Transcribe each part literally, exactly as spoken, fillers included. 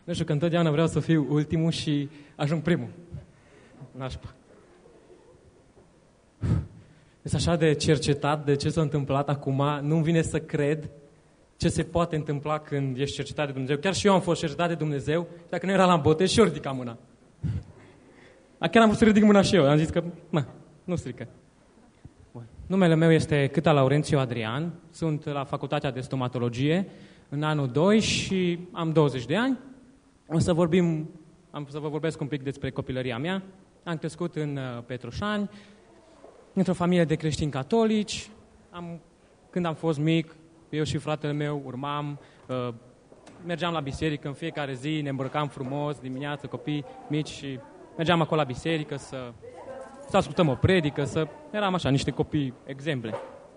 Nu știu, că întotdeauna vreau să fiu ultimul și ajung primul. Nașpa. Este așa de cercetat de ce s-a întâmplat acum, nu-mi vine să cred ce se poate întâmpla când ești cercetat de Dumnezeu. Chiar și eu am fost cercetat de Dumnezeu, dacă nu era la botez și eu ridicam mâna. Chiar am vrut să ridic mâna și eu, am zis că, mă, nu strică. Bun. Numele meu este Câta Laurențiu Adrian, sunt la Facultatea de Stomatologie în anul doi și am douăzeci de ani. O să vorbim, am să vă vorbesc un pic despre copilăria mea. Am crescut în uh, Petroșani, într-o familie de creștini catolici. Am, când am fost mic, eu și fratele meu urmam, uh, mergeam la biserică în fiecare zi, ne îmbrăcam frumos, dimineața, copii mici și mergeam acolo la biserică să, să ascultăm o predică, să eram așa, niște copii exemple.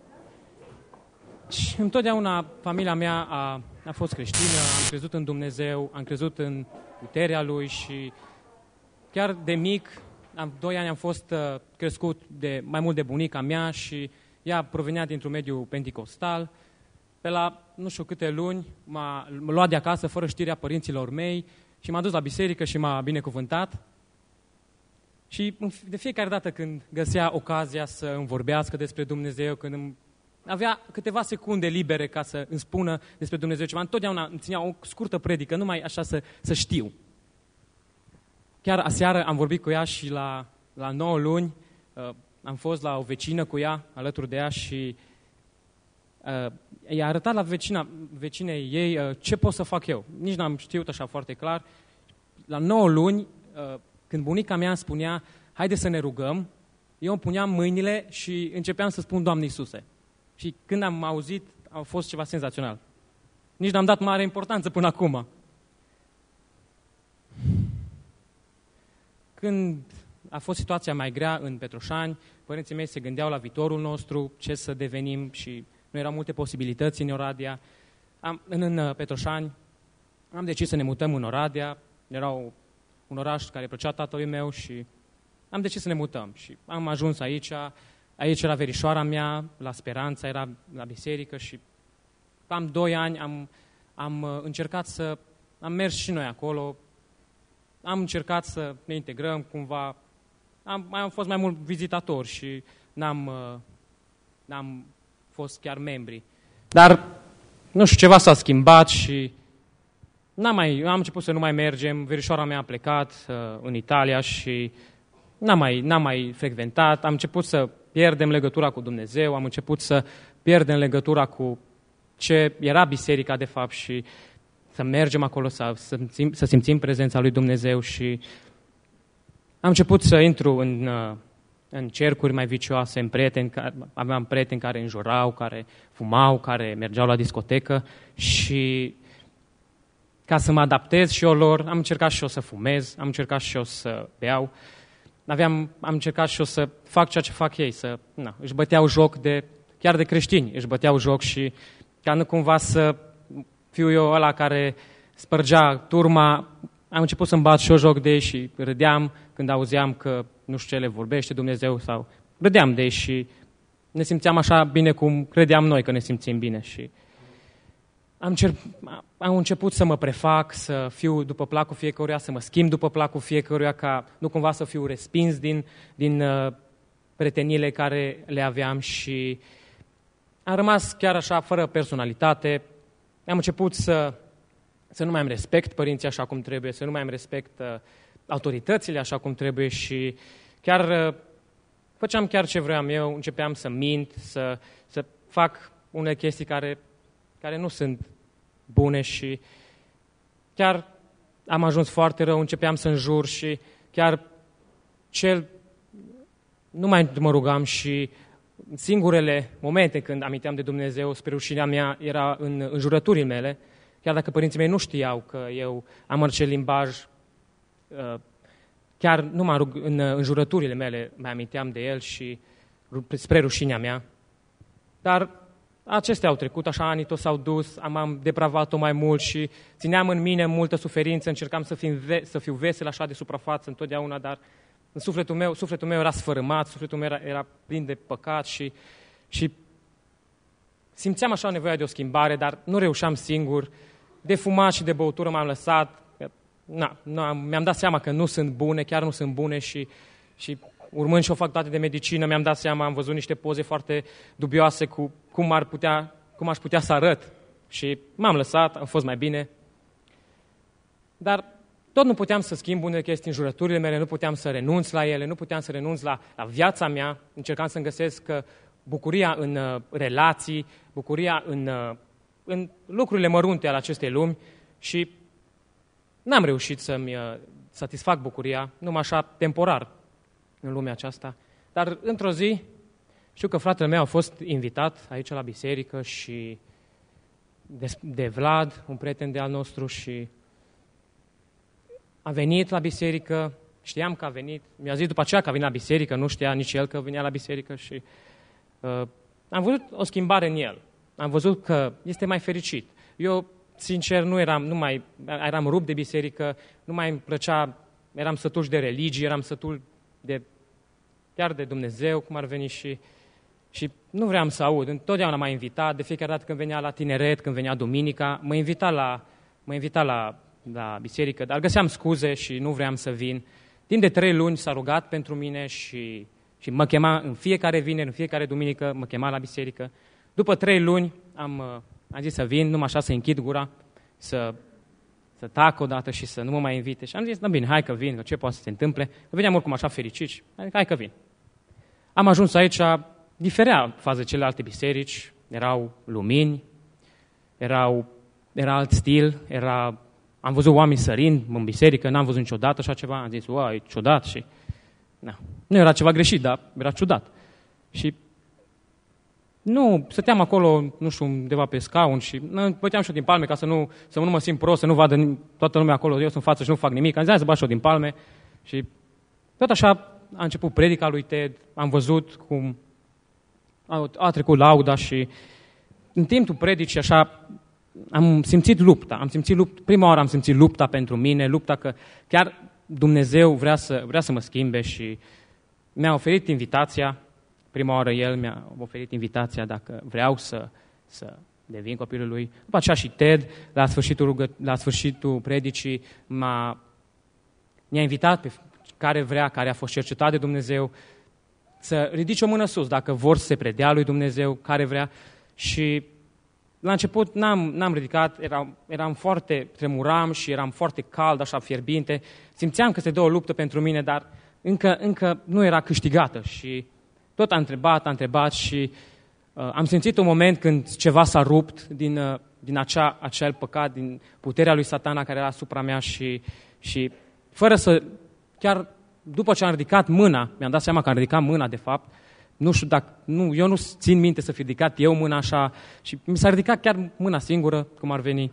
Și întotdeauna familia mea a, a fost creștină, am crezut în Dumnezeu, am crezut în puterea Lui și chiar de mic, am, doi ani am fost uh, crescut de, mai mult de bunica mea și ea provenea dintr-un mediu penticostal. Pe la nu știu câte luni m-a luat de acasă fără știrea părinților mei și m-a dus la biserică și m-a binecuvântat. Și de fiecare dată când găsea ocazia să îmi vorbească despre Dumnezeu, când îmi avea câteva secunde libere ca să îmi spună despre Dumnezeu ceva, întotdeauna îmi ținea o scurtă predică, numai așa să, să știu. Chiar aseară am vorbit cu ea și la, la nouă luni uh, am fost la o vecină cu ea, alături de ea și uh, i-a arătat la vecina, vecinei ei uh, ce pot să fac eu. Nici n-am știut așa foarte clar. La nouă luni, uh, când bunica mea îmi spunea, haide să ne rugăm, eu îmi puneam mâinile și începeam să spun, Doamne Iisuse. Și când am auzit, a fost ceva senzațional. Nici n-am dat mare importanță până acum. Când a fost situația mai grea în Petroșani, părinții mei se gândeau la viitorul nostru, ce să devenim și nu erau multe posibilități în Oradea. Am, în, în Petroșani am decis să ne mutăm în Oradea, era un oraș care plăcea tatălui meu și am decis să ne mutăm. Și am ajuns aici, aici era verișoara mea, la Speranța, era la biserică și am doi ani am, am încercat să, am mers și noi acolo, am încercat să ne integrăm cumva, am, am fost mai mult vizitator și n-am, n-am fost chiar membri. Dar, nu știu, ceva s-a schimbat și n-am mai, am început să nu mai mergem, verișoara mea a plecat uh, în Italia și n-am mai, n-am mai frecventat, am început să pierdem legătura cu Dumnezeu, am început să pierdem legătura cu ce era biserica de fapt și să mergem acolo, să, să, simțim, să simțim prezența lui Dumnezeu și am început să intru în, în cercuri mai vicioase, în prieteni, aveam prieteni care înjurau, care fumau, care mergeau la discotecă și ca să mă adaptez și eu lor, am încercat și eu să fumez, am încercat și eu să beau, aveam, am încercat și eu să fac ceea ce fac ei, să, na, își băteau joc de, chiar de creștini, își băteau joc și ca nu cumva să fiu eu ăla care spărgea turma, am început să-mi bat și eu joc de ei și râdeam când auzeam că nu știu ce le vorbește Dumnezeu sau râdeam de ei și ne simțeam așa bine cum credeam noi că ne simțim bine și am, cer, am început să mă prefac, să fiu după placul fiecăruia, să mă schimb după placul fiecăruia, ca nu cumva să fiu respins din, din uh, prietenile care le aveam și am rămas chiar așa, fără personalitate. Am început să, să nu mai am respect părinții așa cum trebuie, să nu mai am respect uh, autoritățile așa cum trebuie și chiar uh, făceam chiar ce vreau eu, începeam să mint, să, să fac unele chestii care, care nu sunt bune și chiar am ajuns foarte rău, începeam să înjur și chiar cel, nu mai mă rugam și singurele momente când aminteam de Dumnezeu, spre rușinea mea, era în înjurăturile mele, chiar dacă părinții mei nu știau că eu am acel limbaj, chiar numai în înjurăturile mele mai aminteam de el și spre rușinea mea. Dar acestea au trecut, așa anii tot s-au dus, am, am depravat-o mai mult și țineam în mine multă suferință, încercam să, fim ve- să fiu vesel așa de suprafață întotdeauna, dar în sufletul meu, sufletul meu era sfărâmat, sufletul meu era, era plin de păcat și, și simțeam așa nevoia de o schimbare, dar nu reușeam singur. De fumat și de băutură m-am lăsat, na, na, mi-am dat seama că nu sunt bune, chiar nu sunt bune și, și urmând și o facultate de medicină, mi-am dat seama, am văzut niște poze foarte dubioase cu cum, ar putea, cum aș putea să arăt și m-am lăsat, am fost mai bine. Dar tot nu puteam să schimb unele chestii în jurăturile mele, nu puteam să renunț la ele, nu puteam să renunț la, la viața mea, încercam să-mi găsesc bucuria în uh, relații, bucuria în, uh, în lucrurile mărunte ale acestei lumi și n-am reușit să-mi uh, satisfac bucuria, numai așa temporar în lumea aceasta. Dar într-o zi, știu că fratele meu a fost invitat aici la biserică și de, de Vlad, un prieten de al nostru, și a venit la biserică, știam că a venit, mi-a zis după aceea că a venit la biserică, nu știa nici el că venea la biserică și uh, am văzut o schimbare în el. Am văzut că este mai fericit. Eu, sincer, nu eram, nu mai, eram rupt de biserică, nu mai îmi plăcea, eram sătul de religie, eram sătul de, chiar de Dumnezeu, cum ar veni și, și nu vreau să aud. Întotdeauna m-a invitat, de fiecare dată când venea la tineret, când venea duminica, mă invita la, mă invita la la biserică, dar găseam scuze și nu vreau să vin. Timp de trei luni s-a rugat pentru mine și, și mă chema în fiecare vineri, în fiecare duminică, mă chema la biserică. După trei luni am, am zis să vin, numai așa să închid gura, să, să tac odată și să nu mă mai invite. Și am zis, da bine, hai că vin, că ce poate să se întâmple. Că veneam oricum așa fericiți, adică hai că vin. Am ajuns aici, diferea față de celelalte biserici, erau lumini, erau, era alt stil, era... Am văzut oameni sărind în biserică, n-am văzut niciodată așa ceva. Am zis, uau, e ciudat și... Na. Nu era ceva greșit, dar era ciudat. Și nu, stăteam acolo, nu știu, undeva pe scaun și băteam și eu din palme ca să nu, să nu mă simt prost, să nu vadă toată lumea acolo, eu sunt în față și nu fac nimic. Am zis, hai să bat și eu din palme. Și tot așa a început predica lui Ted, am văzut cum a, a trecut lauda și în timpul predicii așa... Am simțit lupta, am simțit lupta, prima oară am simțit lupta pentru mine, lupta că chiar Dumnezeu vrea să, vrea să mă schimbe și mi-a oferit invitația, prima oară El mi-a oferit invitația dacă vreau să, să devin copilul Lui. După aceea și Ted, la sfârșitul, rugă, la sfârșitul predicii, m-a, mi-a invitat pe care vrea, care a fost cercetat de Dumnezeu, să ridice o mână sus dacă vor să se predea lui Dumnezeu, care vrea. Și la început n-am, n-am ridicat, eram, eram foarte, tremuram și eram foarte cald, așa fierbinte. Simțeam că se dă o luptă pentru mine, dar încă, încă nu era câștigată. Și tot a întrebat, a întrebat și uh, am simțit un moment când ceva s-a rupt din, uh, din acea, acel păcat, din puterea lui Satana care era asupra mea și, și fără să, chiar după ce am ridicat mâna, mi-am dat seama că am ridicat mâna de fapt, nu știu dacă, nu, eu nu țin minte să fi ridicat eu mâna așa și mi s-a ridicat chiar mâna singură, cum ar veni.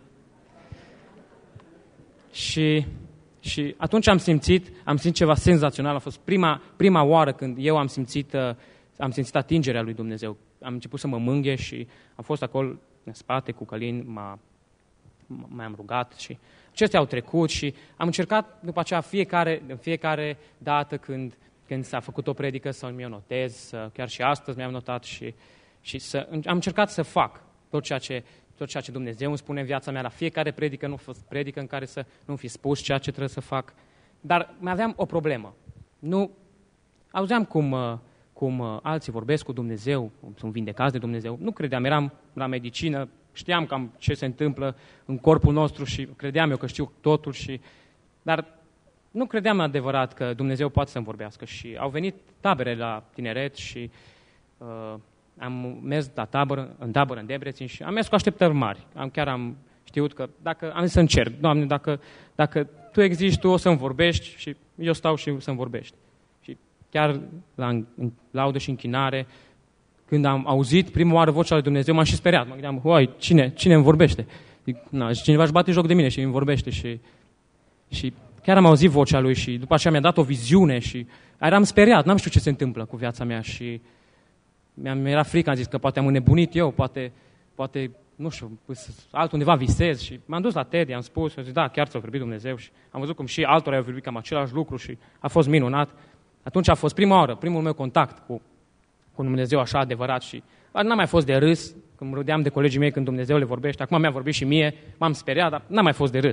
Și, și atunci am simțit, am simțit ceva senzațional, a fost prima, prima oară când eu am simțit, am simțit atingerea lui Dumnezeu. Am început să mă mânghe și am fost acolo în spate cu Călin, m-a, m-am rugat și acestea au trecut și am încercat după aceea fiecare, în fiecare dată când când s-a făcut o predică să mi-o notez, chiar și astăzi mi-am notat și, și să, am încercat să fac tot ceea, ce, tot ceea ce Dumnezeu îmi spune în viața mea. La fiecare predică nu a fost predică în care să nu fi spus ceea ce trebuie să fac. Dar mai aveam o problemă. Nu, auzeam cum, cum alții vorbesc cu Dumnezeu, sunt vindecați de Dumnezeu. Nu credeam, eram la medicină, știam cam ce se întâmplă în corpul nostru și credeam eu că știu totul, și, dar nu credeam adevărat că Dumnezeu poate să-mi vorbească. Și au venit tabere la tineret și uh, am mers la tabără, în tabără în Debrecen și am mers cu așteptări mari. Am, chiar am știut că, dacă am zis să încerc, Doamne, dacă, dacă Tu existi, Tu o să-mi vorbești și eu stau și să-mi vorbești. Și chiar la în, în laudă și închinare, când am auzit prima oară vocea lui Dumnezeu, m-am și speriat. Mă gândeam, uai, cine, cine îmi vorbește? Zic, na, cineva își bate joc de mine și îmi vorbește. Și, și chiar am auzit vocea lui și după aceea mi-a dat o viziune și eram speriat, n-am știut ce se întâmplă cu viața mea și mi-era frică, am zis că poate am înnebunit eu, poate, poate nu știu, altundeva visez și m-am dus la Ted, i-am spus și am zis, da, chiar ți-a vorbit Dumnezeu și am văzut cum și altora au vorbit cam același lucru și a fost minunat. Atunci a fost prima oară, primul meu contact cu, cu Dumnezeu așa adevărat și n-am mai fost de râs, când râdeam de colegii mei când Dumnezeu le vorbește, acum mi-a vorbit și mie, m-am speriat, dar n-am mai fost de râs.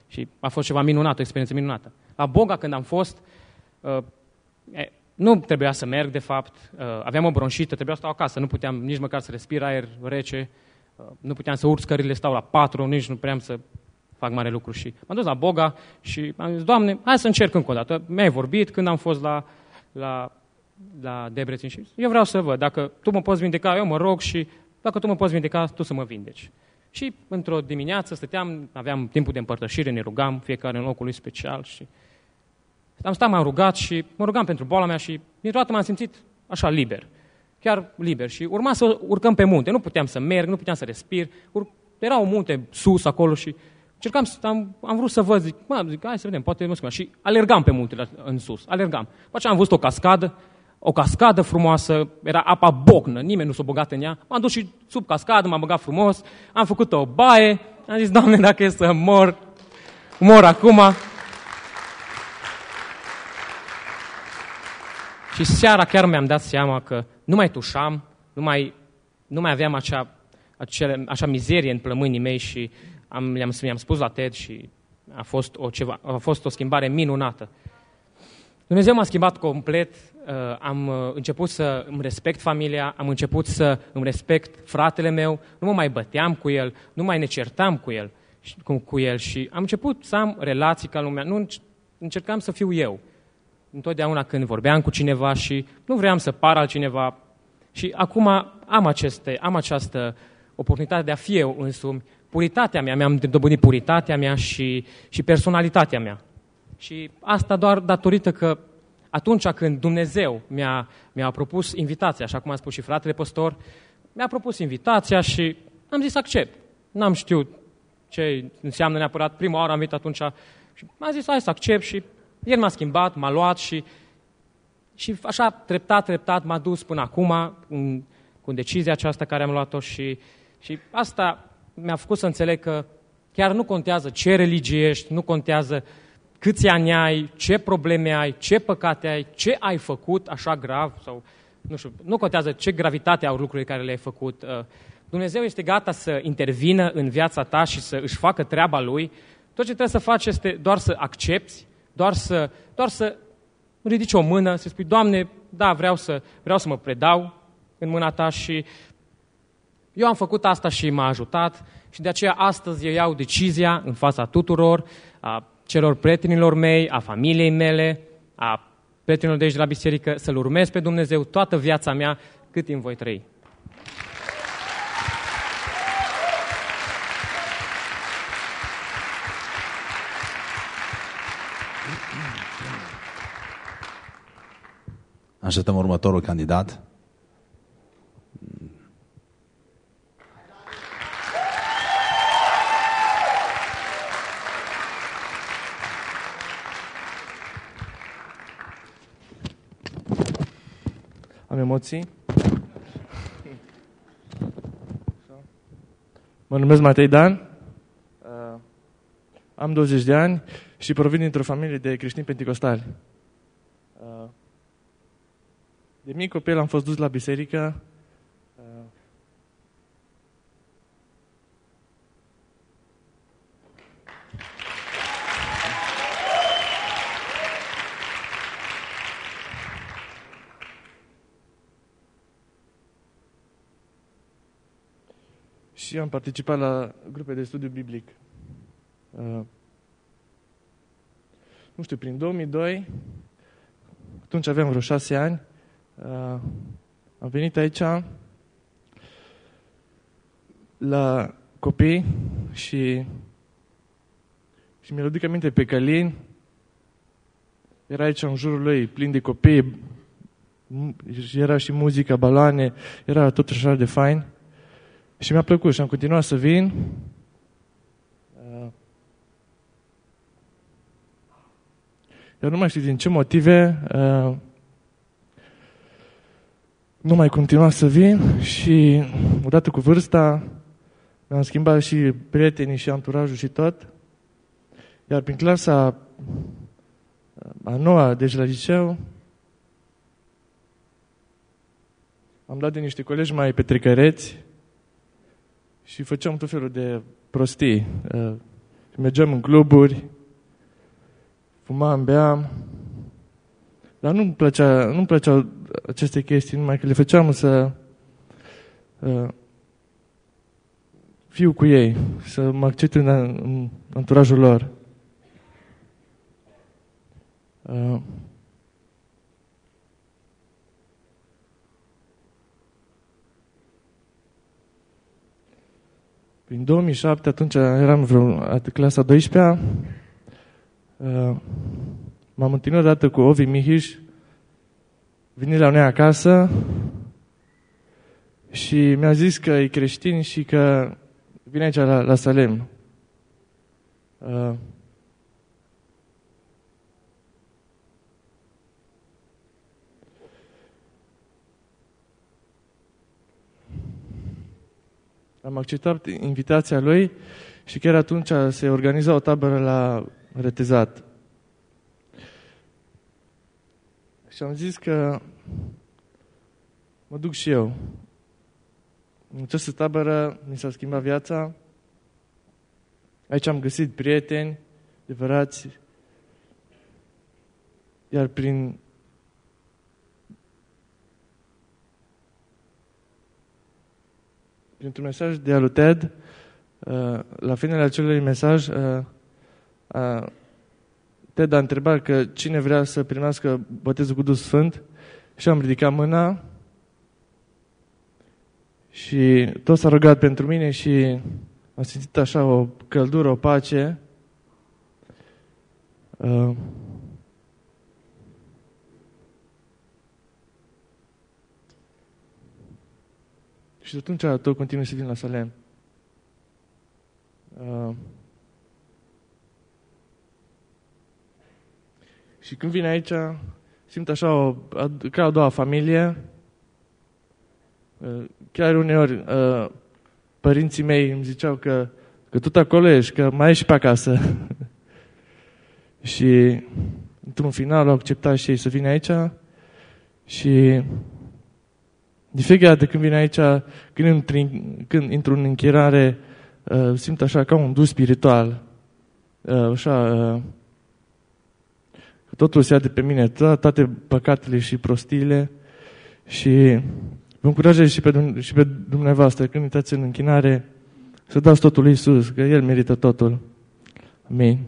Și a fost ceva minunat, o experiență minunată. La Boga, când am fost, uh, e, nu trebuia să merg, de fapt, uh, aveam o bronșită, trebuia să stau acasă, nu puteam nici măcar să respir aer rece, uh, nu puteam să urc scările, stau la patru, nici nu puteam să fac mare lucru. Și m-am dus la Boga și am zis, Doamne, hai să încerc încă o dată. Mi-ai vorbit când am fost la, la, la Debrecen și eu vreau să văd, dacă tu mă poți vindeca, eu mă rog și dacă tu mă poți vindeca, tu să mă vindeci. Și într-o dimineață stăteam, aveam timpul de împărtășire, ne rugam, fiecare în locul lui special și am stat, m-am rugat și mă rugam pentru boala mea și dintr-o dată m-am simțit așa liber, chiar liber și urma să urcăm pe munte, nu puteam să merg, nu puteam să respir, Ur- era un munte sus acolo și încercam, să, am, am vrut să văd, zic, mă, zic, hai să vedem, poate mă schimbă. Și alergam pe muntele în sus, alergam. După aceea am văzut o cascadă, o cascadă frumoasă, era apa bocnă, nimeni nu s-a băgat în ea. M-am dus și sub cascadă, m-am băgat frumos, am făcut o baie, am zis, Doamne, dacă e să mor, mor acum. Și seara chiar mi-am dat seama că nu mai tușam, nu mai, nu mai aveam acea, acea, acea mizerie în plămânii mei și am, le-am, mi-am spus la TED și a fost o, ceva, a fost o schimbare minunată. Dumnezeu m-a schimbat complet, am început să îmi respect familia, am început să îmi respect fratele meu, nu mă mai băteam cu el, nu mai ne certam cu el, cu, cu el și am început să am relații ca lumea, nu încercam să fiu eu. Întotdeauna când vorbeam cu cineva și nu vreau să par altcineva și acum am, aceste, am această oportunitate de a fi eu însumi, puritatea mea, mi-am dobândit puritatea mea și, și personalitatea mea. Și asta doar datorită că atunci când Dumnezeu mi-a, mi-a propus invitația, așa cum a spus și fratele păstor, mi-a propus invitația și am zis accept. N-am știut ce înseamnă neapărat, prima oară am venit atunci și am zis hai să accept și el m-a schimbat, m-a luat și, și așa treptat, treptat m-a dus până acum în, cu decizia aceasta care am luat-o și, și asta mi-a făcut să înțeleg că chiar nu contează ce religie ești, nu contează câți ani ai, ce probleme ai, ce păcate ai, ce ai făcut așa grav sau nu știu, nu contează ce gravitate au lucrurile care le-ai făcut. Dumnezeu este gata să intervină în viața ta și să își facă treaba Lui. Tot ce trebuie să faci este doar să accepți, doar să, doar să ridici o mână, să spui, Doamne, da, vreau să, vreau să mă predau în mâna Ta și eu am făcut asta și m-a ajutat și de aceea astăzi eu iau decizia în fața tuturor, a celor prietenilor mei, a familiei mele, a prietenilor de aici de la biserică, să-L urmez pe Dumnezeu toată viața mea cât timp voi trăi. Așteptăm următorul candidat. Am emoții. Mă numesc Matei Dan, am douăzeci de ani și provin dintr-o familie de creștini penticostali. De mic copil am fost dus la biserică. Și am participat la grupe de studiu biblic. Uh, nu știu, prin două mii doi, atunci aveam vreo șase ani, uh, am venit aici la copii și, și mi-l aduc aminte pe Călin. Era aici în jurul lui plin de copii, era și muzica, baloane, era tot așa de fain. Și mi-a plăcut și am continuat să vin. Eu nu mai știu din ce motive nu mai continua să vin și odată cu vârsta mi-am schimbat și prietenii și anturajul și tot. Iar prin clasa a noua, deci la liceu, am dat de niște colegi mai petrecăreți și făceam tot felul de prostii. mergeam în cluburi, fumam, beam, dar nu-mi plăcea, nu-mi plăceau aceste chestii, numai că le făceam să uh, fiu cu ei, să mă accept în, în anturajul lor. Uh, Prin două mii șapte, atunci eram vreo clasa a douăsprezecea, uh, m-am întâlnit odată cu Ovi Mihiș, vine la noi acasă și mi-a zis că e creștin și că vine aici la, la Salem. Uh, Am acceptat invitația lui și chiar atunci se organiza o tabără la Retezat. Și am zis că mă duc și eu. În această tabără mi s-a schimbat viața. Aici am găsit prieteni adevărați. Iar prin printr-un mesaj de alu Ted, la finele acelui mesaj, Ted a întrebat că cine vrea să primească botezul cu Duhul Sfânt și am ridicat mâna și tot s-a rugat pentru mine și am simțit așa o căldură, o pace. Și de atunci tot continui să vin la Salem. Uh, și când vin aici, simt așa o, ca a doua familie. Uh, chiar uneori uh, părinții mei îmi ziceau că, că tot acolo ești, că mai ești pe acasă. Și într-un final au acceptat și ei să vină aici și de fiecare dată când vin aici, când intru, când intru în închirare, uh, simt așa ca un dus spiritual. Uh, așa, uh, totul se ia de pe mine, to- toate păcatele și prostiile. Și vă încurajez și pe, și pe dumneavoastră, când intrați în închinare, să dați totul lui Iisus, că El merită totul. Amin.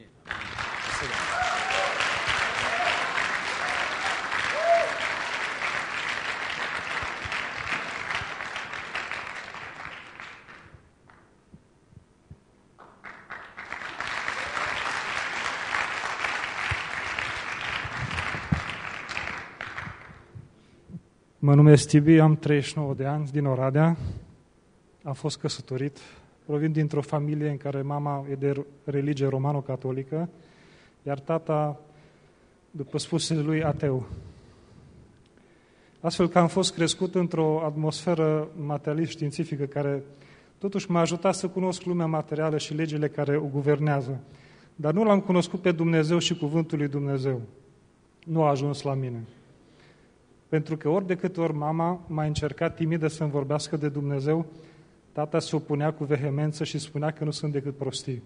Mă numesc Tibi, am treizeci și nouă de ani, din Oradea. Am fost căsătorit. Provin dintr-o familie în care mama e de religie romano-catolică, iar tata, după spusele lui, ateu. Astfel că am fost crescut într-o atmosferă materialist-științifică care totuși m-a ajutat să cunosc lumea materială și legile care o guvernează. Dar nu l-am cunoscut pe Dumnezeu și cuvântul lui Dumnezeu. Nu a ajuns la mine. Pentru că ori de câte ori mama m-a încercat timidă să-mi vorbească de Dumnezeu, tata se opunea cu vehemență și spunea că nu sunt decât prostii.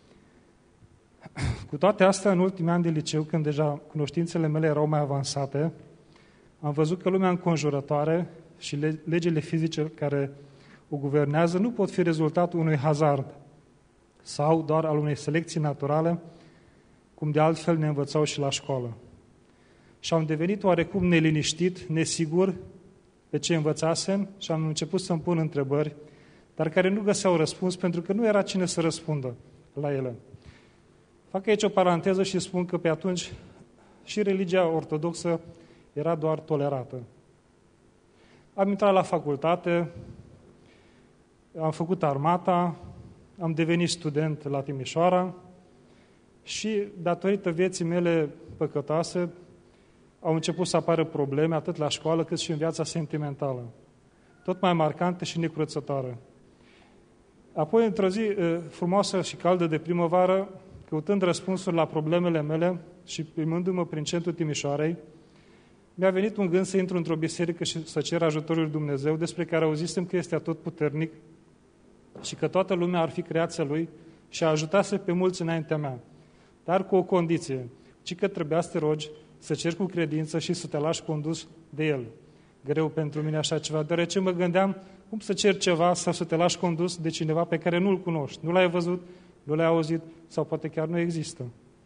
Cu toate astea, în ultimii ani de liceu, când deja cunoștințele mele erau mai avansate, am văzut că lumea înconjurătoare și legile fizice care o guvernează nu pot fi rezultatul unui hazard sau doar al unei selecții naturale, cum de altfel ne învățau și la școală. Și am devenit oarecum neliniștit, nesigur pe ce învățasem și am început să-mi pun întrebări, dar care nu găseau răspuns pentru că nu era cine să răspundă la ele. Fac aici o paranteză și spun că pe atunci și religia ortodoxă era doar tolerată. Am intrat la facultate, am făcut armata, am devenit student la Timișoara și, datorită vieții mele păcătoase, au început să apară probleme atât la școală cât și în viața sentimentală, tot mai marcante și necurățătoare. Apoi, într-o zi frumoasă și caldă de primăvară, căutând răspunsuri la problemele mele și plimbându-mă prin centrul Timișoarei, mi-a venit un gând să intru într-o biserică și să cer ajutorul lui Dumnezeu, despre care auzisem că este atotputernic și că toată lumea ar fi creația Lui și ajutase pe mulți înaintea mea, dar cu o condiție, ci că trebuia să te rogi, să ceri cu credință și să te lași condus de el. Greu pentru mine așa ceva, deoarece mă gândeam cum să cer ceva sau să te lași condus de cineva pe care nu-l cunoști, nu l-ai văzut, nu l-ai auzit sau poate chiar nu există.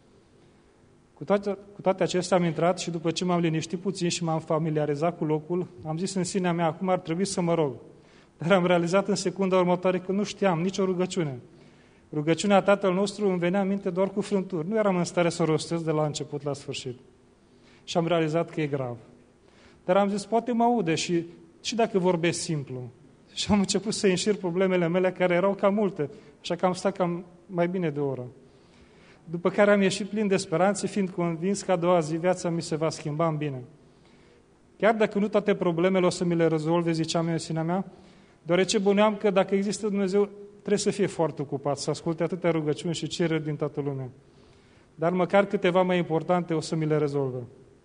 Cu toate, cu toate acestea am intrat și după ce m-am liniștit puțin și m-am familiarizat cu locul, am zis în sinea mea, acum ar trebui să mă rog. Dar am realizat în secunda următoare că nu știam nicio rugăciune. Rugăciunea Tatăl nostru îmi venea în minte doar cu frânturi. Nu eram în stare să o rostesc de la început la sfârșit. Și am realizat că e grav. Dar am zis, poate mă aude și, și dacă vorbesc simplu. Și am început să înșir problemele mele, care erau cam multe, așa că am stat cam mai bine de o oră. După care am ieșit plin de speranțe, fiind convins că a doua zi viața mi se va schimba în bine. Chiar dacă nu toate problemele o să mi le rezolve, ziceam eu în sinea mea, deoarece bănuiam că dacă există Dumnezeu, trebuie să fie foarte ocupat, să asculte atâtea rugăciuni și cereri din toată lumea. Dar măcar câteva mai importante o să mi le rezolve.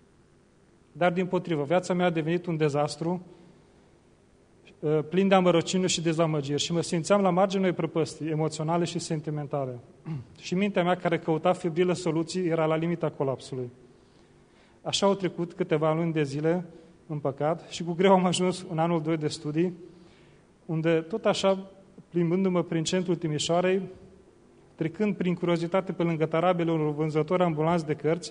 Dar dimpotrivă, viața mea a devenit un dezastru, plin de amărăciune și dezamăgiri și mă simțeam la marginea unei prăpăstii emoționale și sentimentale. Și mintea mea, care căuta febrilă soluții, era la limita colapsului. Așa au trecut câteva luni de zile în păcat și cu greu am ajuns în anul doi de studii, unde tot așa, plimbându-mă prin centrul Timișoarei, trecând prin curiozitate pe lângă tarabele unor vânzători ambulanți de cărți,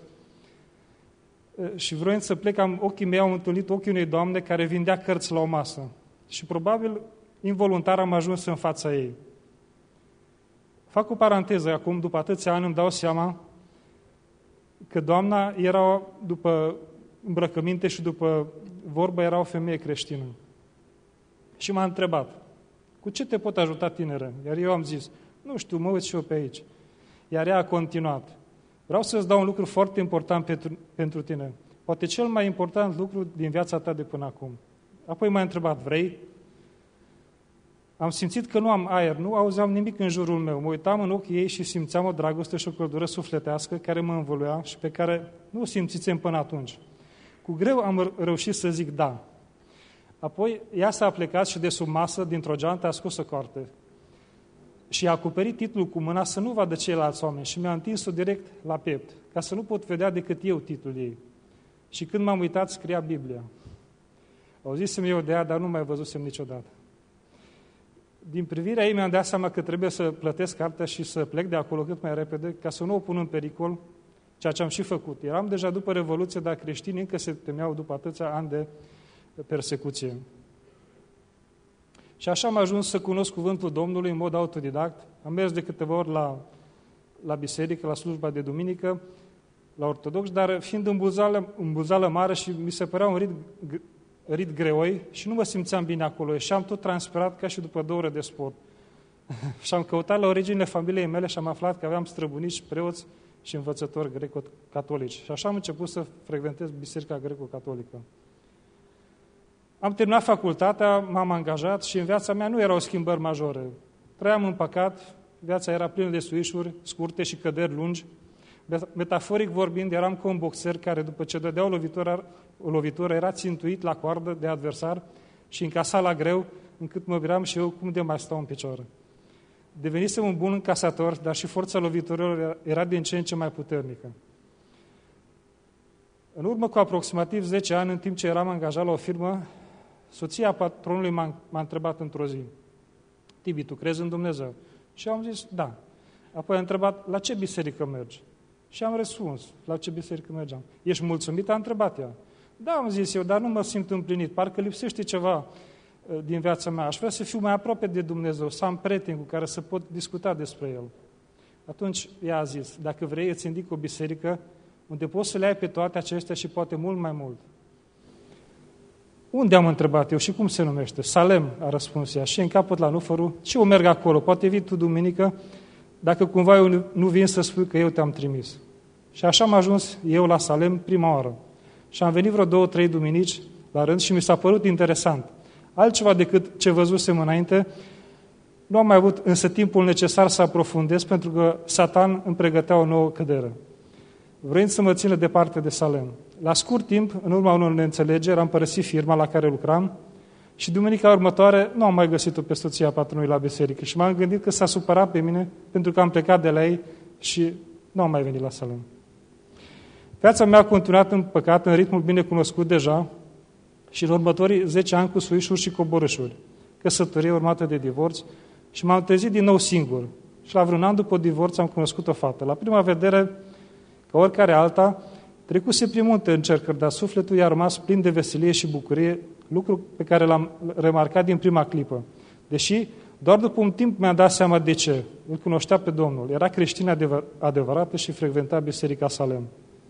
și vroind să plec, am, ochii mei au întâlnit ochii unei doamne care vindea cărți la o masă. Și probabil, involuntar, am ajuns în fața ei. Fac o paranteză acum, după atâția ani îmi dau seama că doamna era, după îmbrăcăminte și după vorbă, era o femeie creștină. Și m-a întrebat, cu ce te pot ajuta, tinere? Iar eu am zis, nu știu, mă uit și eu pe aici. Iar ea a continuat, vreau să-ți dau un lucru foarte important pentru, pentru tine, poate cel mai important lucru din viața ta de până acum. Apoi m-a întrebat, vrei? Am simțit că nu am aer, nu auzeam nimic în jurul meu. Mă uitam în ochii ei și simțeam o dragoste și o căldură sufletească care mă învăluia și pe care nu o simțisem până atunci. Cu greu am reușit să zic da. Apoi ea s-a plecat și de sub masă, dintr-o geantă, a scos o carte. Și a acoperit titlul cu mâna să nu vadă ceilalți oameni și mi-a întins-o direct la piept, ca să nu pot vedea decât eu titlul ei. Și când m-am uitat, scria Biblia. Auzisem eu de ea, dar nu mai văzusem niciodată. Din privirea ei mi-am dat seama că trebuie să plătesc cartea și să plec de acolo cât mai repede, ca să nu o pun în pericol, ceea ce am și făcut. Eram deja după Revoluție, dar creștinii încă se temeau după atâția ani de persecuție. Și așa am ajuns să cunosc cuvântul Domnului în mod autodidact. Am mers de câteva ori la, la biserică, la slujba de duminică, la ortodox, dar fiind în buzală, în buzală mare și mi se părea un rit, rit greoi și nu mă simțeam bine acolo. Și am tot transpirat ca și după două ore de sport. Și am căutat la originile familiei mele și am aflat că aveam străbunici, preoți și învățători greco-catolici. Și așa am început să frecventez biserica greco-catolică. Am terminat facultatea, m-am angajat și în viața mea nu erau schimbări majore. Trăiam în păcat, viața era plină de suișuri scurte și căderi lungi. Metaforic vorbind, eram ca un boxer care, după ce dădea o lovitură, o lovitură, era țintuit la coardă de adversar și încasa la greu, încât mă miram și eu cum de mai stau în picioare. Devenisem un bun încasator, dar și forța loviturilor era din ce în ce mai puternică. În urmă cu aproximativ zece ani, în timp ce eram angajat la o firmă, soția patronului m-a, m-a întrebat într-o zi, Tibi, tu crezi în Dumnezeu? Și am zis, da. Apoi a întrebat, la ce biserică mergi? Și am răspuns, la ce biserică mergeam? Ești mulțumit? A întrebat ea. Da, am zis eu, dar nu mă simt împlinit, parcă lipsește ceva uh, din viața mea. Aș vrea să fiu mai aproape de Dumnezeu, să am prieteni cu care să pot discuta despre El. Atunci ea a zis, dacă vrei, îți indic o biserică unde poți să le ai pe toate acestea și poate mult mai mult. Unde am întrebat eu și cum se numește? Salem, a răspuns ea. Și în capăt la Nufăru, ce o merg acolo? Poate vii tu duminică, dacă cumva eu nu vin să spui că eu te-am trimis. Și așa am ajuns eu la Salem prima oară. Și am venit vreo două, trei duminici la rând și mi s-a părut interesant. Altceva decât ce văzusem înainte, nu am mai avut însă timpul necesar să aprofundez, pentru că Satan îmi pregătea o nouă cădere. Vrând să mă țină departe de Salem. La scurt timp, în urma unor neînțelegeri, am părăsit firma la care lucram Și duminica următoare nu am mai găsit-o pe soția patronului la biserică și m-am gândit că s-a supărat pe mine pentru că am plecat de la ei și nu am mai venit la Salem. Viața mea a continuat în păcat, în ritmul bine cunoscut deja și în următorii zece ani cu suișuri și coborâșuri, căsătorie urmată de divorț și m-am trezit din nou singur. Și la vreun an după divorț am cunoscut o fată. La prima vedere, ca oricare alta, trecuse prin multe încercări, dar sufletul i-a rămas plin de veselie și bucurie, lucru pe care l-am remarcat din prima clipă. Deși doar după un timp mi-am dat seama de ce. Îl cunoștea pe Domnul. Era creștină adevărată și frecventa Biserica Salem.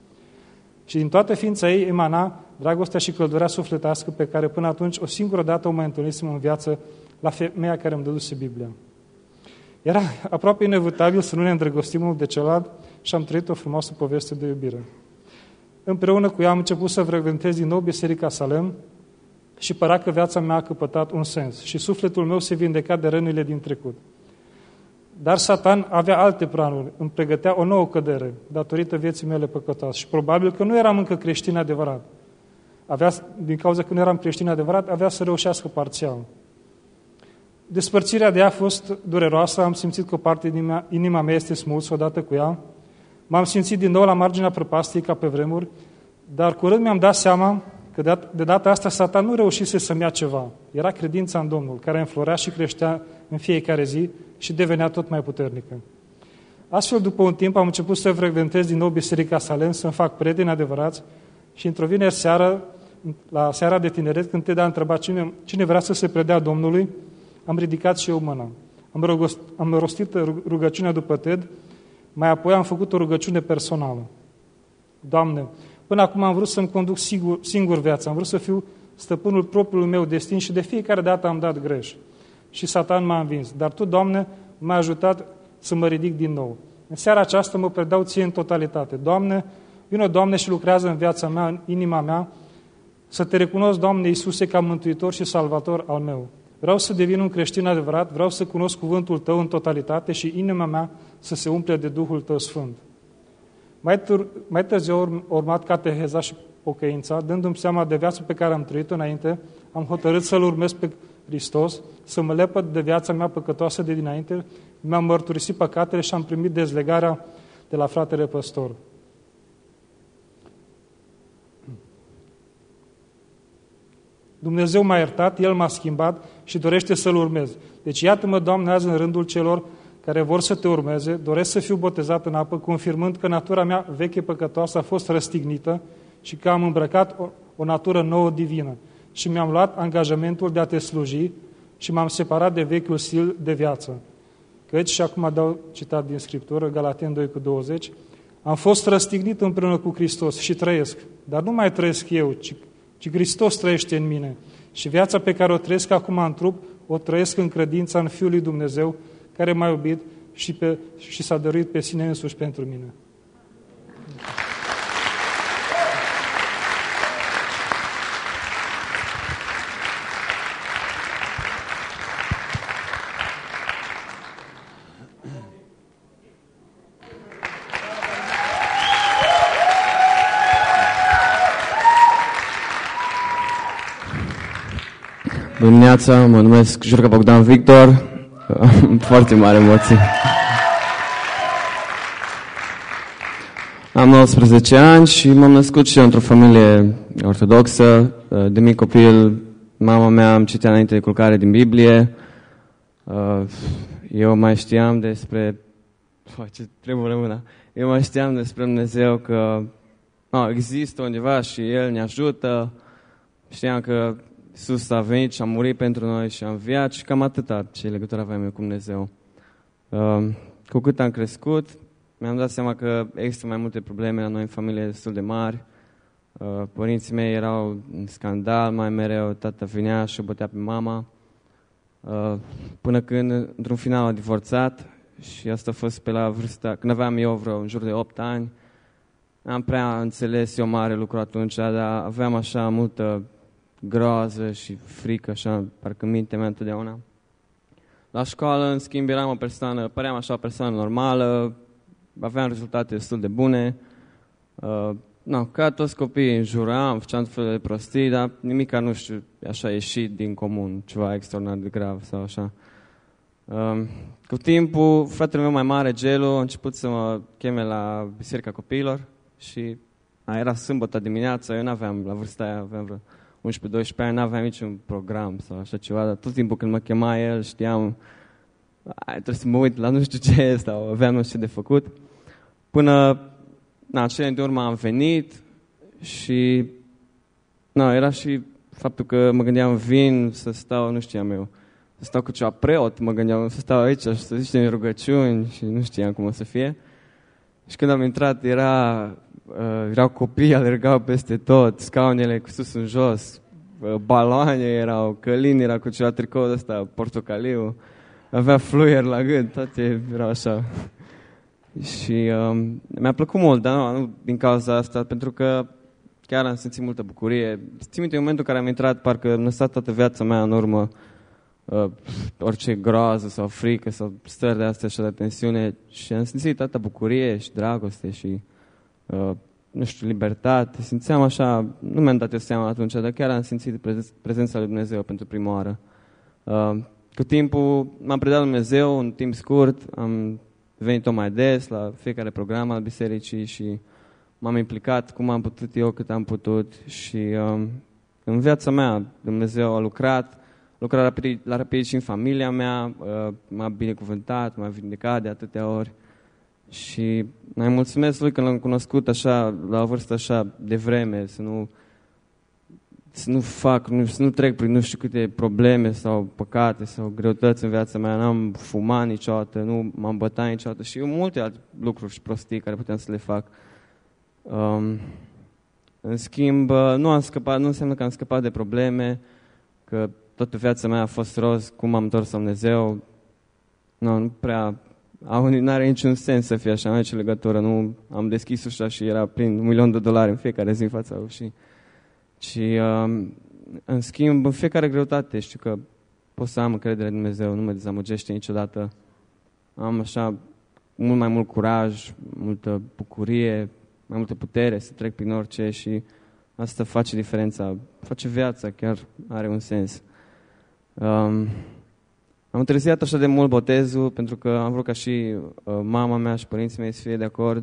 Și din toată ființa ei emana dragostea și căldurea sufletească pe care până atunci o singură dată o mai întâlnisem în viață la femeia care îmi dăduse Biblia. Era aproape inevitabil să nu ne îndrăgostim unul de celălalt și am trăit o frumoasă poveste de iubire. Împreună cu ea am început să frecventez din nou Biserica Salem și părea că viața mea a căpătat un sens și sufletul meu se vindeca de rănile din trecut. Dar Satan avea alte planuri, îmi pregătea o nouă cădere datorită vieții mele păcătoase și probabil că nu eram încă creștin adevărat. Avea, din cauza că nu eram creștin adevărat, avea să reușească parțial. Despărțirea de ea a fost dureroasă, am simțit că o parte din inima, inima mea este smulsă odată cu ea. M-am simțit din nou la marginea prăpastiei ca pe vremuri, dar curând mi-am dat seama că de data asta Satan nu reușise să-mi ia ceva. Era credința în Domnul, care înflorea și creștea în fiecare zi și devenea tot mai puternică. Astfel, după un timp, am început să frecventez din nou Biserica Salem, să-mi fac prieteni adevărați și într-o vineri seară, la seara de tineret, când Ted a întrebat cine, cine vrea să se predea Domnului, am ridicat și eu mâna. Am, rogost, am rostit rugăciunea după Ted, mai apoi am făcut o rugăciune personală. Doamne, până acum am vrut să-mi conduc singur, singur viața, am vrut să fiu stăpânul propriului meu destin și de fiecare dată am dat greș. Și Satan m-a învins. Dar Tu, Doamne, m-ai ajutat să mă ridic din nou. În seara aceasta mă predau Ție în totalitate. Doamne, vină, Doamne, și lucrează în viața mea, în inima mea, să Te recunosc, Doamne Iisuse, ca mântuitor și salvator al meu. Vreau să devin un creștin adevărat, vreau să cunosc cuvântul Tău în totalitate și inima mea să se umple de Duhul Tău Sfânt. Mai, târ- mai târziu a urmat cateheza și pocăința, dându-mi seama de viața pe care am trăit-o înainte, am hotărât să-L urmez pe Hristos, să mă lepăd de viața mea păcătoasă de dinainte, mi-am mărturisit păcatele și am primit dezlegarea de la fratele păstor. Dumnezeu m-a iertat, El m-a schimbat și dorește să-L urmez. Deci iată-mă, Doamne, azi în rândul celor care vor să Te urmeze, doresc să fiu botezat în apă, confirmând că natura mea veche păcătoasă a fost răstignită și că am îmbrăcat o, o natură nouă divină. Și mi-am luat angajamentul de a Te sluji și m-am separat de vechiul stil de viață. Căci, și acum dau citat din Scriptură, Galateni doi cu douăzeci, am fost răstignit împreună cu Hristos și trăiesc, dar nu mai trăiesc eu, ci, ci Hristos trăiește în mine. Și viața pe care o trăiesc acum în trup, o trăiesc în credința în Fiul lui Dumnezeu, care m-a iubit și, pe, și s-a dăruit pe sine însuși pentru mine. Bună dimineața, mă numesc Jurca Bogdan Victor, foarte mare emoție. Am nouăsprezece ani și m-am născut și eu într-o familie ortodoxă. De mic copil, mama mea îmi citea înainte de culcare din Biblie. Eu mai știam despre... Ce trebuie rămâna. Eu mai știam despre Dumnezeu că oh, există undeva și El ne ajută. Știam că Iisus a venit și a murit pentru noi și a înviat și cam atâta ce legătură aveam eu cu Dumnezeu. Uh, cu cât am crescut, mi-am dat seama că există mai multe probleme la noi în familie destul de mari. Uh, părinții mei erau în scandal mai mereu, tata venea și o bătea pe mama. Uh, până când, într-un final, a divorțat și asta a fost pe la vârsta, când aveam eu vreo în jur de opt ani. Am prea înțeles eu mare lucru atunci, dar aveam așa multă groază și frică, așa, parcă mintea mea întotdeauna. La școală, în schimb, eram o persoană, păream așa o persoană normală, aveam rezultate destul de bune, uh, no, ca toți copiii înjuram, făceam tot felul de prostii, dar nimica, nu știu, așa ieșit din comun, ceva extraordinar de grav sau așa. Um, cu timpul, fratele meu mai mare, Gelu, a început să mă cheme la biserica copiilor și a, era sâmbătă dimineața, eu n-aveam, la vârsta aia aveam vreo unsprezece doisprezece ani, n-aveam niciun program sau așa ceva, dar tot timpul când mă chema el știam, ai, trebuie să mă uit la nu știu ce sau aveam nu știu ce de făcut. Până, na, cele de urmă am venit și, na, era și faptul că mă gândeam, vin să stau, nu știam eu, să stau cu ceva preot, mă gândeam să stau aici și să zicem rugăciuni și nu știam cum o să fie. Și când am intrat, era, uh, erau copii, alergau peste tot, scaunele cu sus în jos, uh, baloane erau, Călin era cu ceva tricou ăsta, portocaliu, avea fluier la gât, toate erau așa. Și uh, mi-a plăcut mult, dar nu, nu din cauza asta, pentru că chiar am simțit multă bucurie. Țin minte, în momentul în care am intrat, parcă am lăsat toată viața mea în urmă, uh, orice groază sau frică sau stări de astea și de tensiune și am simțit atâta bucurie și dragoste și, uh, nu știu, libertate. Simțeam așa, nu mi-am dat eu seama atunci, dar chiar am simțit prezența lui Dumnezeu pentru prima oară. Uh, cu timpul m-am predat lui Dumnezeu în timp scurt, am venit tot mai des la fiecare program al bisericii și m-am implicat cum am putut eu, cât am putut și um, în viața mea Dumnezeu a lucrat, lucrat rapid, la rapid și în familia mea, uh, m-a binecuvântat, m-a vindecat de atâtea ori și mai mulțumesc lui că l-am cunoscut așa, la o vârstă așa de vreme, să nu, să nu fac, nu, să nu trec prin nu știu câte probleme sau păcate sau greutăți în viața mea, n-am fumat niciodată, nu m-am bătat niciodată și multe alte lucruri și prostii care puteam să le fac. Um, în schimb, nu am scăpat, nu înseamnă că am scăpat de probleme, că toată viața mea a fost roz, cum am întors la Dumnezeu. Nu, nu prea, nu are niciun sens să fie așa, nu are nicio legătură. Nu, am deschis ușa și era plin un milion de dolari în fiecare zi în fața ușii. Și, um, în schimb, în fiecare greutate știu că pot să am încredere în Dumnezeu, nu mă dezamăgește niciodată. Am așa mult mai mult curaj, multă bucurie, mai multă putere să trec prin orice și asta face diferența, face viața, chiar are un sens. Um, am întârziat așa de mult botezul pentru că am vrut ca și uh, mama mea și părinții mei să fie de acord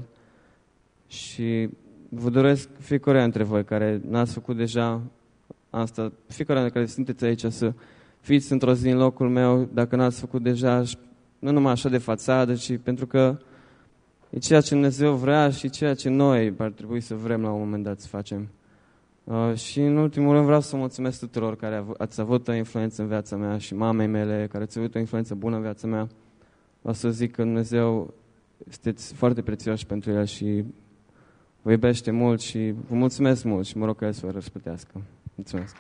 și vă doresc fiecare dintre voi care n-ați făcut deja asta, fiecare dintre care sunteți aici să fiți într-o zi în locul meu, dacă n-ați făcut deja, nu numai așa de fațadă, ci pentru că e ceea ce Dumnezeu vrea și ceea ce noi ar trebui să vrem la un moment dat să facem. Uh, și în ultimul rând vreau să mulțumesc tuturor care ați avut o influență în viața mea și mamei mele, care ați avut o influență bună în viața mea. Vreau să zic că Dumnezeu sunteți foarte prețioși pentru El și vă iubește mult și vă mulțumesc mult și mă rog că El să vă răsplătească. Mulțumesc!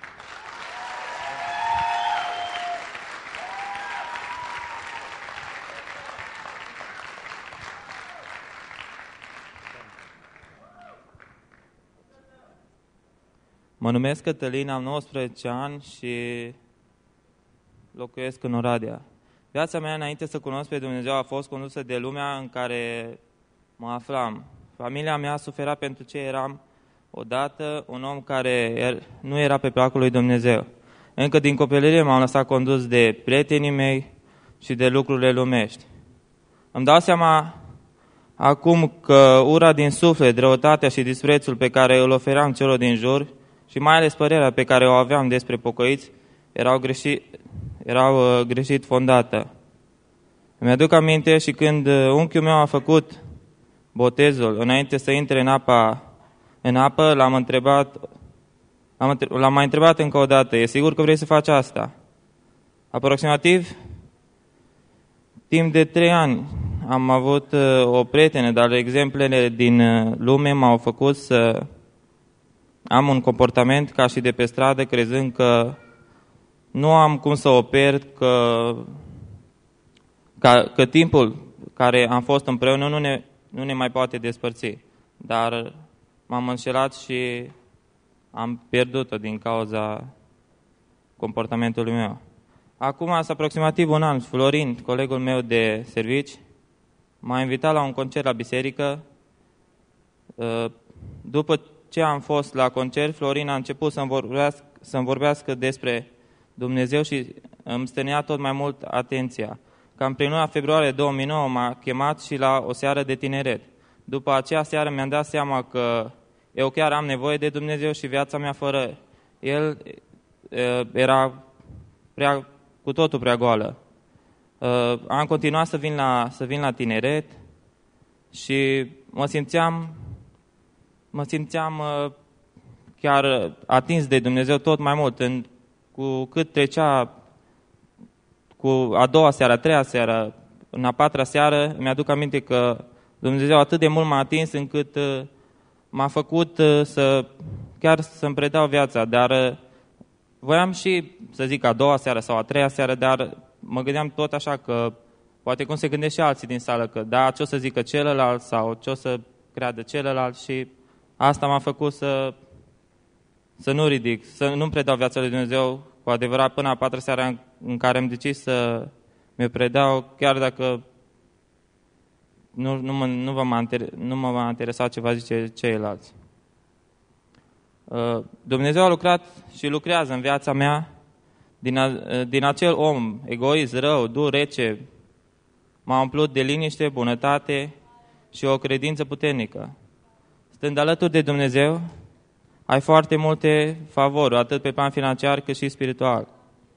Mă numesc Cătălin, am nouăsprezece ani și locuiesc în Oradea. Viața mea înainte să cunosc pe Dumnezeu a fost condusă de lumea în care mă aflam. Familia mea suferea pentru ce eram odată un om care nu era pe placul lui Dumnezeu. Încă din copilărie m-am lăsat condus de prietenii mei și de lucrurile lumești. Îmi dau seama acum că ura din suflet, răutatea și disprețul pe care îl ofeream celor din jur și mai ales părerea pe care o aveam despre pocăiți erau greșit, erau uh, greșit fondată. Îmi aduc aminte și când unchiul meu a făcut botezul, înainte să intre în, apa, în apă, l-am întrebat, l-am, l-am mai întrebat încă o dată, e sigur că vrei să faci asta? Aproximativ timp de trei ani am avut uh, o prietenă, dar exemplele din uh, lume m-au făcut să am un comportament ca și de pe stradă, crezând că nu am cum să o pierd, că, că, că timpul care am fost împreună nu ne, nu ne mai poate despărți. Dar m-am înșelat și am pierdut-o din cauza comportamentului meu. Acum, asta aproximativ un an, Florin, colegul meu de servici, m-a invitat la un concert la biserică. după ce am fost la concert, Florin a început să-mi vorbească, să-mi vorbească despre Dumnezeu și îmi stănea tot mai mult atenția. Cam prin luna februarie două mii nouă m-a chemat și la o seară de tineret. După aceea seară mi-am dat seama că eu chiar am nevoie de Dumnezeu și viața mea fără El era prea, cu totul prea goală. Am continuat să vin la, să vin la tineret și mă simțeam, mă simțeam chiar atins de Dumnezeu tot mai mult. În, cu cât trecea cu a doua seară, a treia seară, în a patra seară, mi-aduc aminte că Dumnezeu atât de mult m-a atins încât m-a făcut să chiar să-mi predau viața, dar voiam și să zic a doua seară sau a treia seară, dar mă gândeam tot așa că poate cum se gândesc și alții din sală, că da, ce o să zică celălalt sau ce o să creadă celălalt și asta m-a făcut să, să nu ridic, să nu-mi predau viața lui Dumnezeu cu adevărat până a patra seară în care am decis să mi-o predau, chiar dacă nu, nu, mă, nu, mă inter, nu mă va interesa ce va zice ceilalți. Dumnezeu a lucrat și lucrează în viața mea din, a, din acel om egoist, rău, dur, rece, m-a umplut de liniște, bunătate și o credință puternică. Stând alături de Dumnezeu, ai foarte multe favori, atât pe plan financiar cât și spiritual.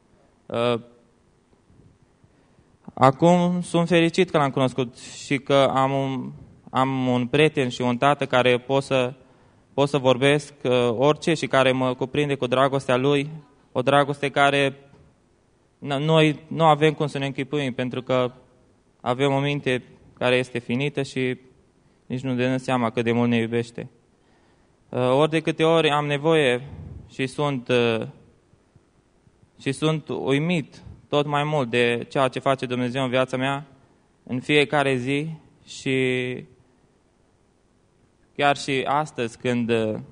Acum sunt fericit că l-am cunoscut și că am un, am un prieten și un tată care pot să, pot să vorbesc orice și care mă cuprinde cu dragostea lui, o dragoste care noi nu avem cum să ne închipuim, pentru că avem o minte care este finită și nici nu ne dăm seama cât de mult ne iubește. Ori de câte ori am nevoie și sunt, și sunt uimit tot mai mult de ceea ce face Dumnezeu în viața mea, în fiecare zi și chiar și astăzi când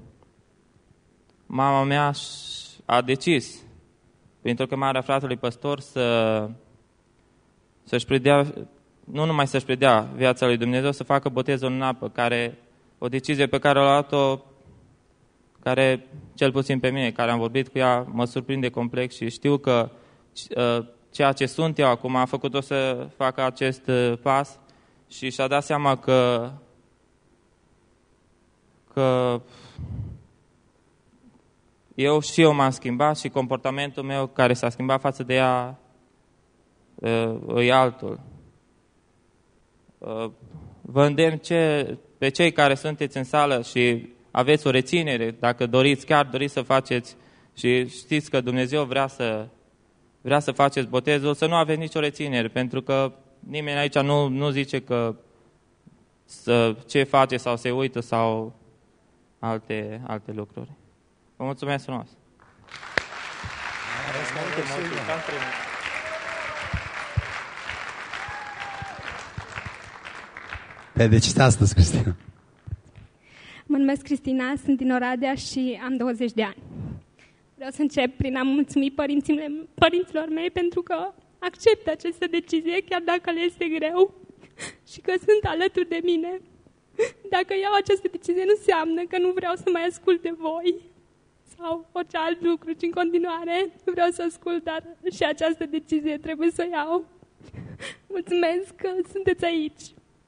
mama mea a decis, printr-o chemare a fratelui păstor, să, să-și predea, nu numai să-și predea viața lui Dumnezeu, să facă botezul în apă, care, o decizie pe care a luat-o, care, cel puțin pe mine, care am vorbit cu ea, mă surprinde complex și știu că uh, ceea ce sunt eu acum a făcut-o să facă acest uh, pas și și-a dat seama că, că eu și eu m-am schimbat și comportamentul meu care s-a schimbat față de ea uh, e altul. Uh, vă îndemn ce, pe cei care sunteți în sală și aveți o reținere, dacă doriți, chiar doriți să faceți și știți că Dumnezeu vrea să, vrea să faceți botezul, să nu aveți nicio reținere, pentru că nimeni aici nu, nu zice că să, ce face sau se uită sau alte, alte lucruri. Vă mulțumesc frumos! Te decizi astăzi, Cristina. Mă numesc Cristina, sunt din Oradea și am douăzeci de ani. Vreau să încep prin a mulțumi părinților mei pentru că acceptă această decizie, chiar dacă le este greu, și că sunt alături de mine. Dacă iau această decizie, nu înseamnă că nu vreau să mai ascult de voi sau orice alt lucru, ci în continuare vreau să ascult, dar și această decizie trebuie să o iau. Mulțumesc că sunteți aici.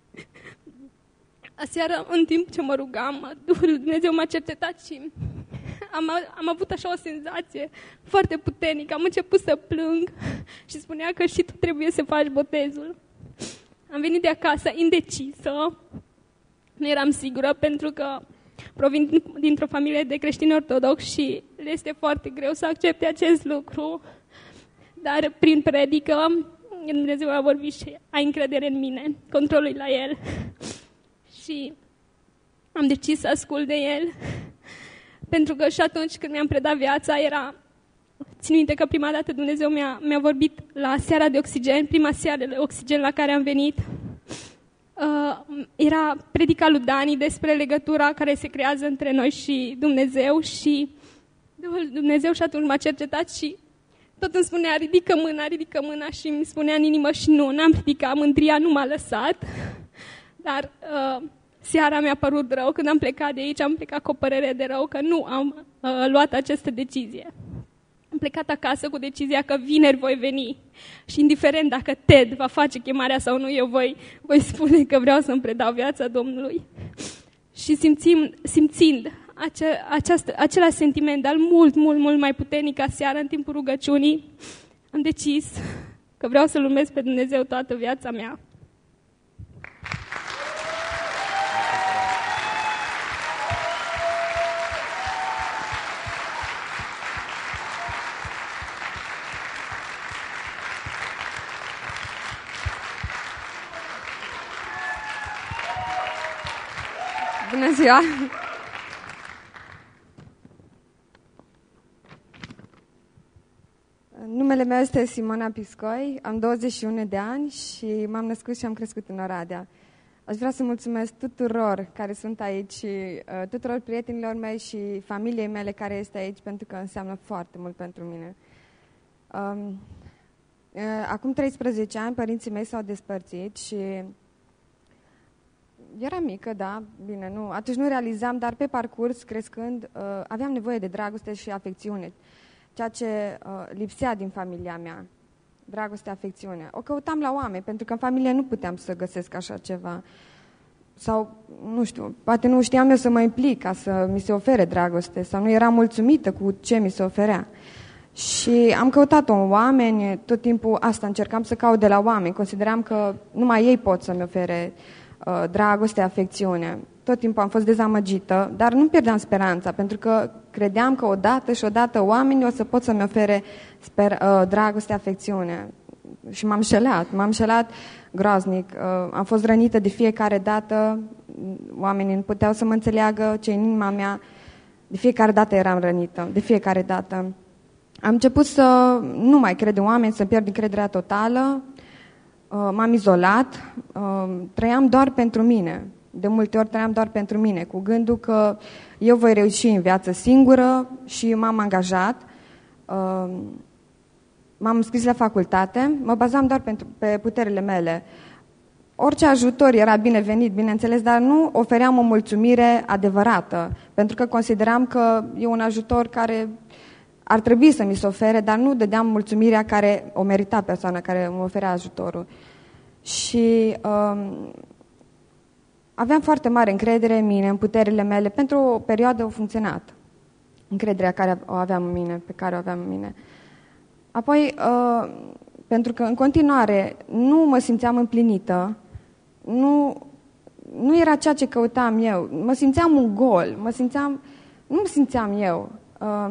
Aseară, în timp ce mă rugam, Duhul Dumnezeu m-a cercetat și am, am avut așa o senzație foarte puternică. Am început să plâng și spunea că și tu trebuie să faci botezul. Am venit de acasă indecisă, nu eram sigură pentru că provin dintr-o familie de creștini ortodoxi și le este foarte greu să accepte acest lucru. Dar prin predică, Dumnezeu a vorbit și ai încredere în mine, controlul la El. Și am decis să ascult de El, pentru că și atunci când mi-am predat viața, era, țin minte că prima dată Dumnezeu mi-a, mi-a vorbit la seara de oxigen, prima seară de oxigen la care am venit, uh, era predica lui Dani despre legătura care se creează între noi și Dumnezeu și Dumnezeu și atunci m-a cercetat și tot îmi spunea, ridică mâna, ridică mâna și îmi spunea în inimă și nu, n-am ridicat, mândria nu m-a lăsat. Dar uh, seara mi-a părut rău. Când am plecat de aici, am plecat cu o părere de rău că nu am uh, luat această decizie. Am plecat acasă cu decizia că vineri voi veni și indiferent dacă Ted va face chemarea sau nu, eu voi, voi spune că vreau să-mi predau viața Domnului. Și simțim, simțind ace, această, același sentiment, dar mult, mult, mult mai puternic ca seara în timpul rugăciunii, am decis că vreau să-L urmez pe Dumnezeu toată viața mea. Bună ziua! Numele meu este Simona Piscoi, am douăzeci și unu de ani și m-am născut și am crescut în Oradea. Aș vrea să mulțumesc tuturor care sunt aici, și, uh, tuturor prietenilor mei și familiei mele care este aici, pentru că înseamnă foarte mult pentru mine. Um, uh, acum treisprezece ani, părinții mei s-au despărțit și eram mică, da, bine, nu, atunci nu realizam, dar pe parcurs, crescând, uh, aveam nevoie de dragoste și afecțiune, ceea ce uh, lipsea din familia mea, dragoste, afecțiune. O căutam la oameni, pentru că în familie nu puteam să găsesc așa ceva. Sau, nu știu, poate nu știam eu să mă implic ca să mi se ofere dragoste, sau nu eram mulțumită cu ce mi se oferea. Și am căutat-o în oameni, tot timpul asta încercam să caut de la oameni, consideram că numai ei pot să-mi ofere uh, dragoste, afecțiune. Tot timpul am fost dezamăgită, dar nu pierdeam speranța, pentru că credeam că odată și odată oamenii o să pot să-mi ofere sper, uh, dragoste, afecțiune. Și m-am șelat, m-am șelat groaznic. Uh, am fost rănită de fiecare dată, oamenii nu puteau să mă înțeleagă ce în inima mea. De fiecare dată eram rănită, de fiecare dată. Am început să nu mai cred în oameni, să pierd încrederea totală, uh, m-am izolat, uh, trăiam doar pentru mine. De multe ori trăiam doar pentru mine, cu gândul că eu voi reuși în viață singură și m-am angajat. Uh, m-am înscris la facultate, mă bazam doar pentru, pe puterile mele. Orice ajutor era binevenit, bineînțeles, dar nu ofeream o mulțumire adevărată, pentru că consideram că e un ajutor care ar trebui să mi se ofere, dar nu dădeam mulțumirea care o merita persoana care îmi oferea ajutorul. Și uh, aveam foarte mare încredere în mine, în puterile mele. Pentru o perioadă au funcționat încrederea care o aveam în mine, pe care o aveam în mine. Apoi, uh, pentru că în continuare nu mă simțeam împlinită, nu, nu era ceea ce căutam eu, mă simțeam un gol, mă simțeam, nu mă simțeam eu. Uh,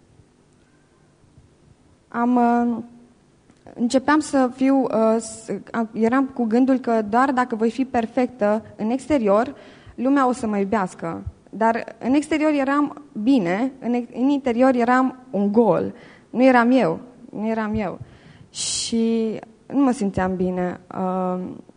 am... Uh, Începeam să fiu, uh, să, eram cu gândul că doar dacă voi fi perfectă în exterior, lumea o să mă iubească. Dar în exterior eram bine, în, în interior eram un gol. Nu eram eu, nu eram eu. Și nu mă simțeam bine. Uh,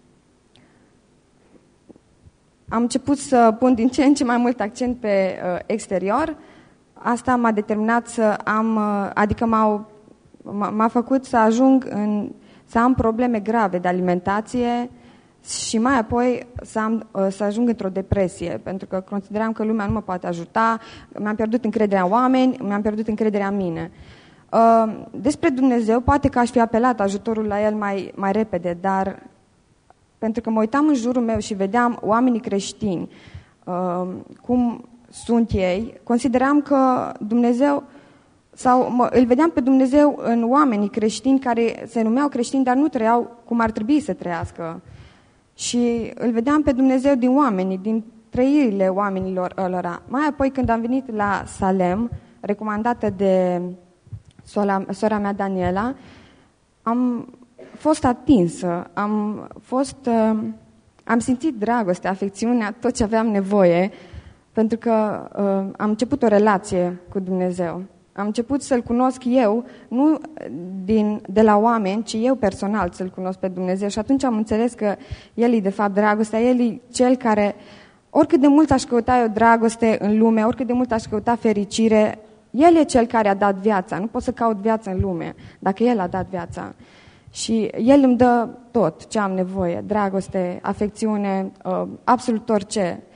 am început să pun din ce în ce mai mult accent pe uh, exterior. Asta m-a determinat să am, uh, adică m-au m-a făcut să ajung în, să am probleme grave de alimentație și mai apoi să, am, să ajung într-o depresie, pentru că consideram că lumea nu mă poate ajuta, mi-am pierdut încrederea în oameni, mi-am pierdut încrederea în mine. Despre Dumnezeu, poate că aș fi apelat ajutorul la El mai, mai repede, dar pentru că mă uitam în jurul meu și vedeam oamenii creștini, cum sunt ei, consideram că Dumnezeu sau mă, îl vedeam pe Dumnezeu în oamenii creștini care se numeau creștini, dar nu trăiau cum ar trebui să trăiască. Și îl vedeam pe Dumnezeu din oamenii, din trăirile oamenilor ălora. Mai apoi, când am venit la Salem, recomandată de sora, sora mea Daniela, am fost atinsă, am, fost, uh, am simțit dragoste, afecțiunea, tot ce aveam nevoie, pentru că uh, am început o relație cu Dumnezeu. Am început să-L cunosc eu, nu din, de la oameni, ci eu personal să-L cunosc pe Dumnezeu. Și atunci am înțeles că El e de fapt dragostea, El e Cel care, oricât de mult aș căuta eu dragoste în lume, oricât de mult aș căuta fericire, El e Cel care a dat viața. Nu pot să caut viața în lume, dacă El a dat viața. Și El îmi dă tot ce am nevoie, dragoste, afecțiune, absolut orice.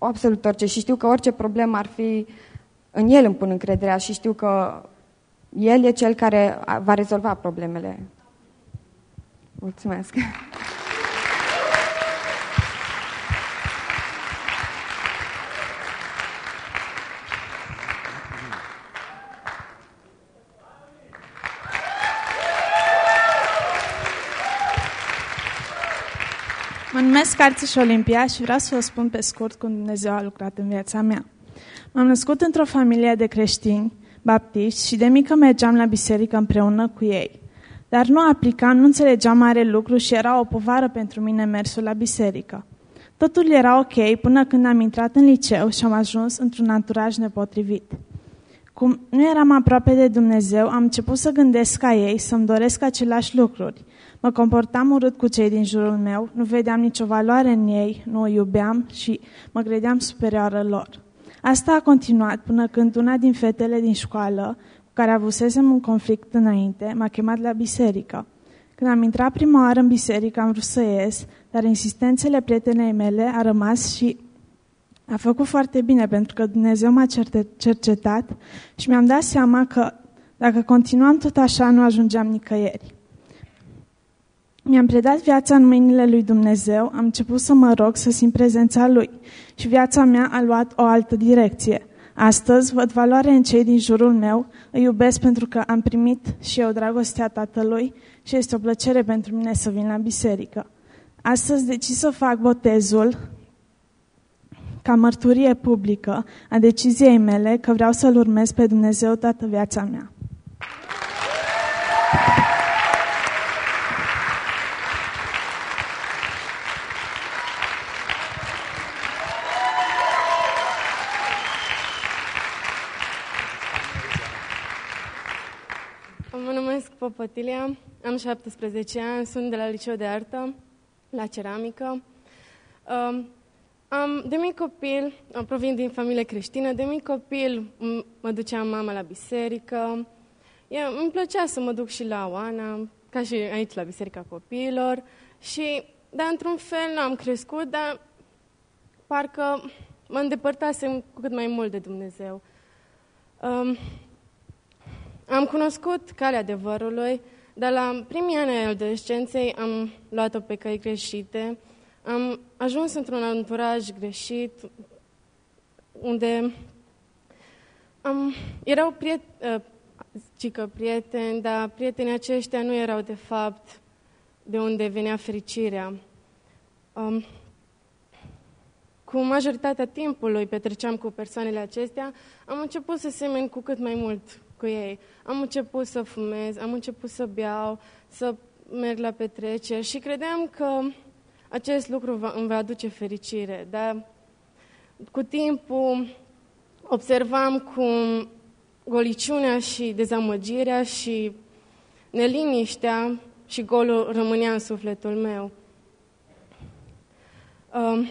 absolut orice și știu că orice problemă ar fi, în El îmi pun încrederea și știu că El e Cel care va rezolva problemele. Mulțumesc! Mă numesc Arțiș Olimpia și vreau să vă spun pe scurt cum Dumnezeu a lucrat în viața mea. M-am născut într-o familie de creștini baptiști și de mică mergeam la biserică împreună cu ei. Dar nu aplicam, nu înțelegeam mare lucru și era o povară pentru mine mersul la biserică. Totul era ok până când am intrat în liceu și am ajuns într-un anturaj nepotrivit. Cum nu eram aproape de Dumnezeu, am început să gândesc ca ei, să-mi doresc aceleași lucruri. Mă comportam urât cu cei din jurul meu, nu vedeam nicio valoare în ei, nu o iubeam și mă credeam superioară lor. Asta a continuat până când una din fetele din școală, cu care avusesem un conflict înainte, m-a chemat la biserică. Când am intrat prima oară în biserică, am vrut să ies, dar insistențele prietenei mele a rămas și a făcut foarte bine, pentru că Dumnezeu m-a cercetat și mi-am dat seama că dacă continuam tot așa, nu ajungeam nicăieri. Mi-am predat viața în mâinile lui Dumnezeu, am început să mă rog să simt prezența Lui și viața mea a luat o altă direcție. Astăzi văd valoare în cei din jurul meu, îi iubesc pentru că am primit și eu dragostea Tatălui și este o plăcere pentru mine să vin la biserică. Astăzi decid să fac botezul ca mărturie publică a deciziei mele că vreau să-L urmez pe Dumnezeu toată viața mea. Mă numesc Popotilia, am șaptesprezece ani, sunt de la liceu de artă, la ceramică. Am, de mic copil, provin din familie creștină, de mic copil mă duceam mama la biserică. Eu, îmi plăcea să mă duc și la Oana, ca și aici la Biserica Copiilor. Și, dar într-un fel am crescut, dar parcă mă îndepărtasem cu cât mai mult de Dumnezeu. Um, am cunoscut calea adevărului, dar la primii ani ai adolescenței am luat-o pe căi greșite. Am ajuns într-un anturaj greșit, unde am, erau priet, uh, cică prieteni, dar prietenii aceștia nu erau de fapt de unde venea fericirea. Um, cu majoritatea timpului petreceam cu persoanele acestea, am început să semăn cu cât mai mult cu ei. Am început să fumez, am început să beau, să merg la petreceri și credeam că acest lucru va, îmi va aduce fericire. Dar cu timpul observam cum goliciunea și dezamăgirea și neliniștea și golul rămânea în sufletul meu. Um,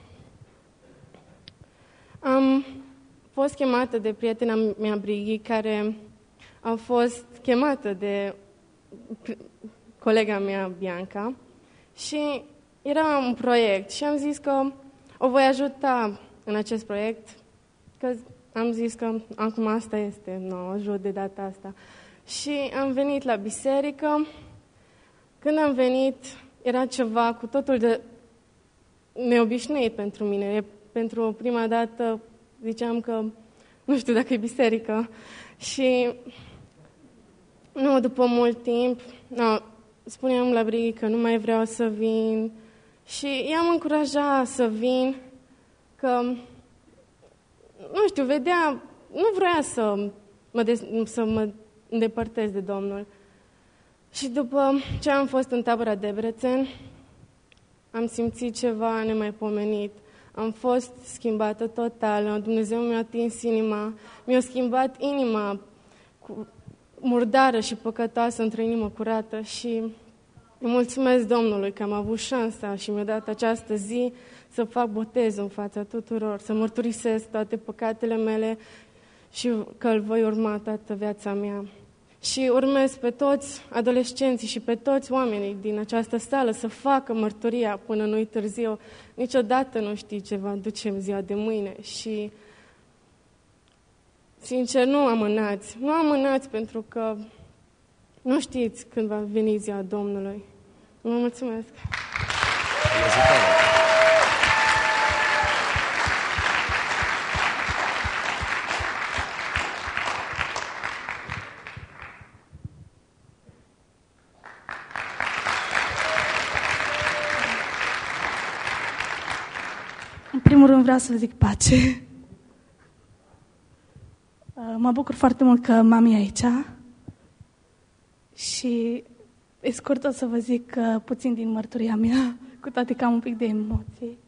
am fost chemată de prietena mea, Brighi, care a fost chemată de colega mea, Bianca, și era un proiect și am zis că o voi ajuta în acest proiect, că am zis că acum asta este, nu, o ajut de data asta. Și am venit la biserică. Când am venit, era ceva cu totul de neobișnuit pentru mine. Pentru prima dată ziceam că nu știu dacă e biserică. Și nu, după mult timp, nu, spuneam la Brighi că nu mai vreau să vin. Și i-am încurajat să vin, că, nu știu, vedea, nu vrea să mă, de, să mă îndepărtez de Domnul. Și după ce am fost în tabăra Debrecen, am simțit ceva nemaipomenit. Am fost schimbată total, Dumnezeu mi-a atins inima, mi-a schimbat inima cu murdară și păcătoasă într-o inimă curată și îi mulțumesc Domnului că am avut șansa și mi-a dat această zi să fac botezul în fața tuturor, să mărturisesc toate păcatele mele și că îl voi urma toată viața mea. Și urmez pe toți adolescenții și pe toți oamenii din această sală să facă mărturia până nu-i târziu. Niciodată nu știi ce va duce în ziua de mâine și, sincer, nu amânați. Nu amânați pentru că nu știți când va veni ziua Domnului. Vă mulțumesc! În primul rând vreau să vă zic pace. Mă bucur foarte mult că mami e aici și pe scurt o să vă zic puțin din mărturia mea, cu toate că am un pic de emoții.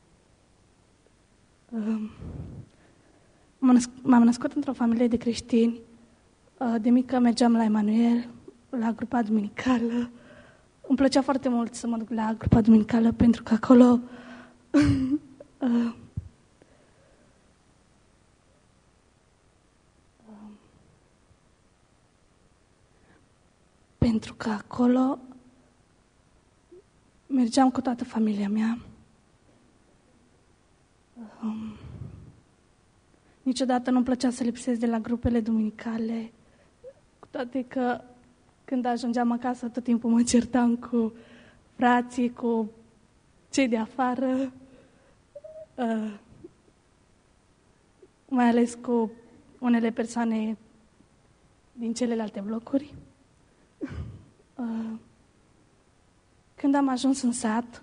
M-am născut într-o familie de creștini. De mică mergeam la Emanuel, la grupa duminicală. Îmi plăcea foarte mult să mă duc la grupa duminicală pentru că acolo Uh, uh, pentru că acolo mergeam cu toată familia mea. Uh, niciodată nu-mi plăcea să lipsesc de la grupele duminicale, cu toate că când ajungeam acasă tot timpul mă certam cu frații, cu cei de afară. Uh, mai ales cu unele persoane din celelalte blocuri. Uh, când am ajuns în sat,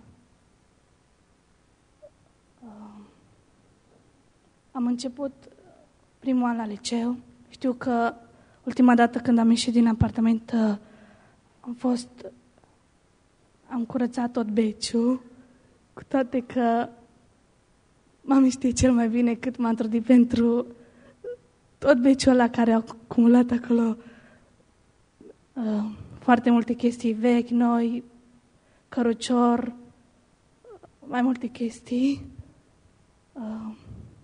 uh, am început primul an la liceu. Știu că ultima dată când am ieșit din apartament uh, am fost, am curățat tot beciul, cu toate că mami știe cel mai bine cât m-am trudit pentru tot beciul ăla care a acumulat acolo uh, foarte multe chestii vechi, noi, cărucior, mai multe chestii. Uh,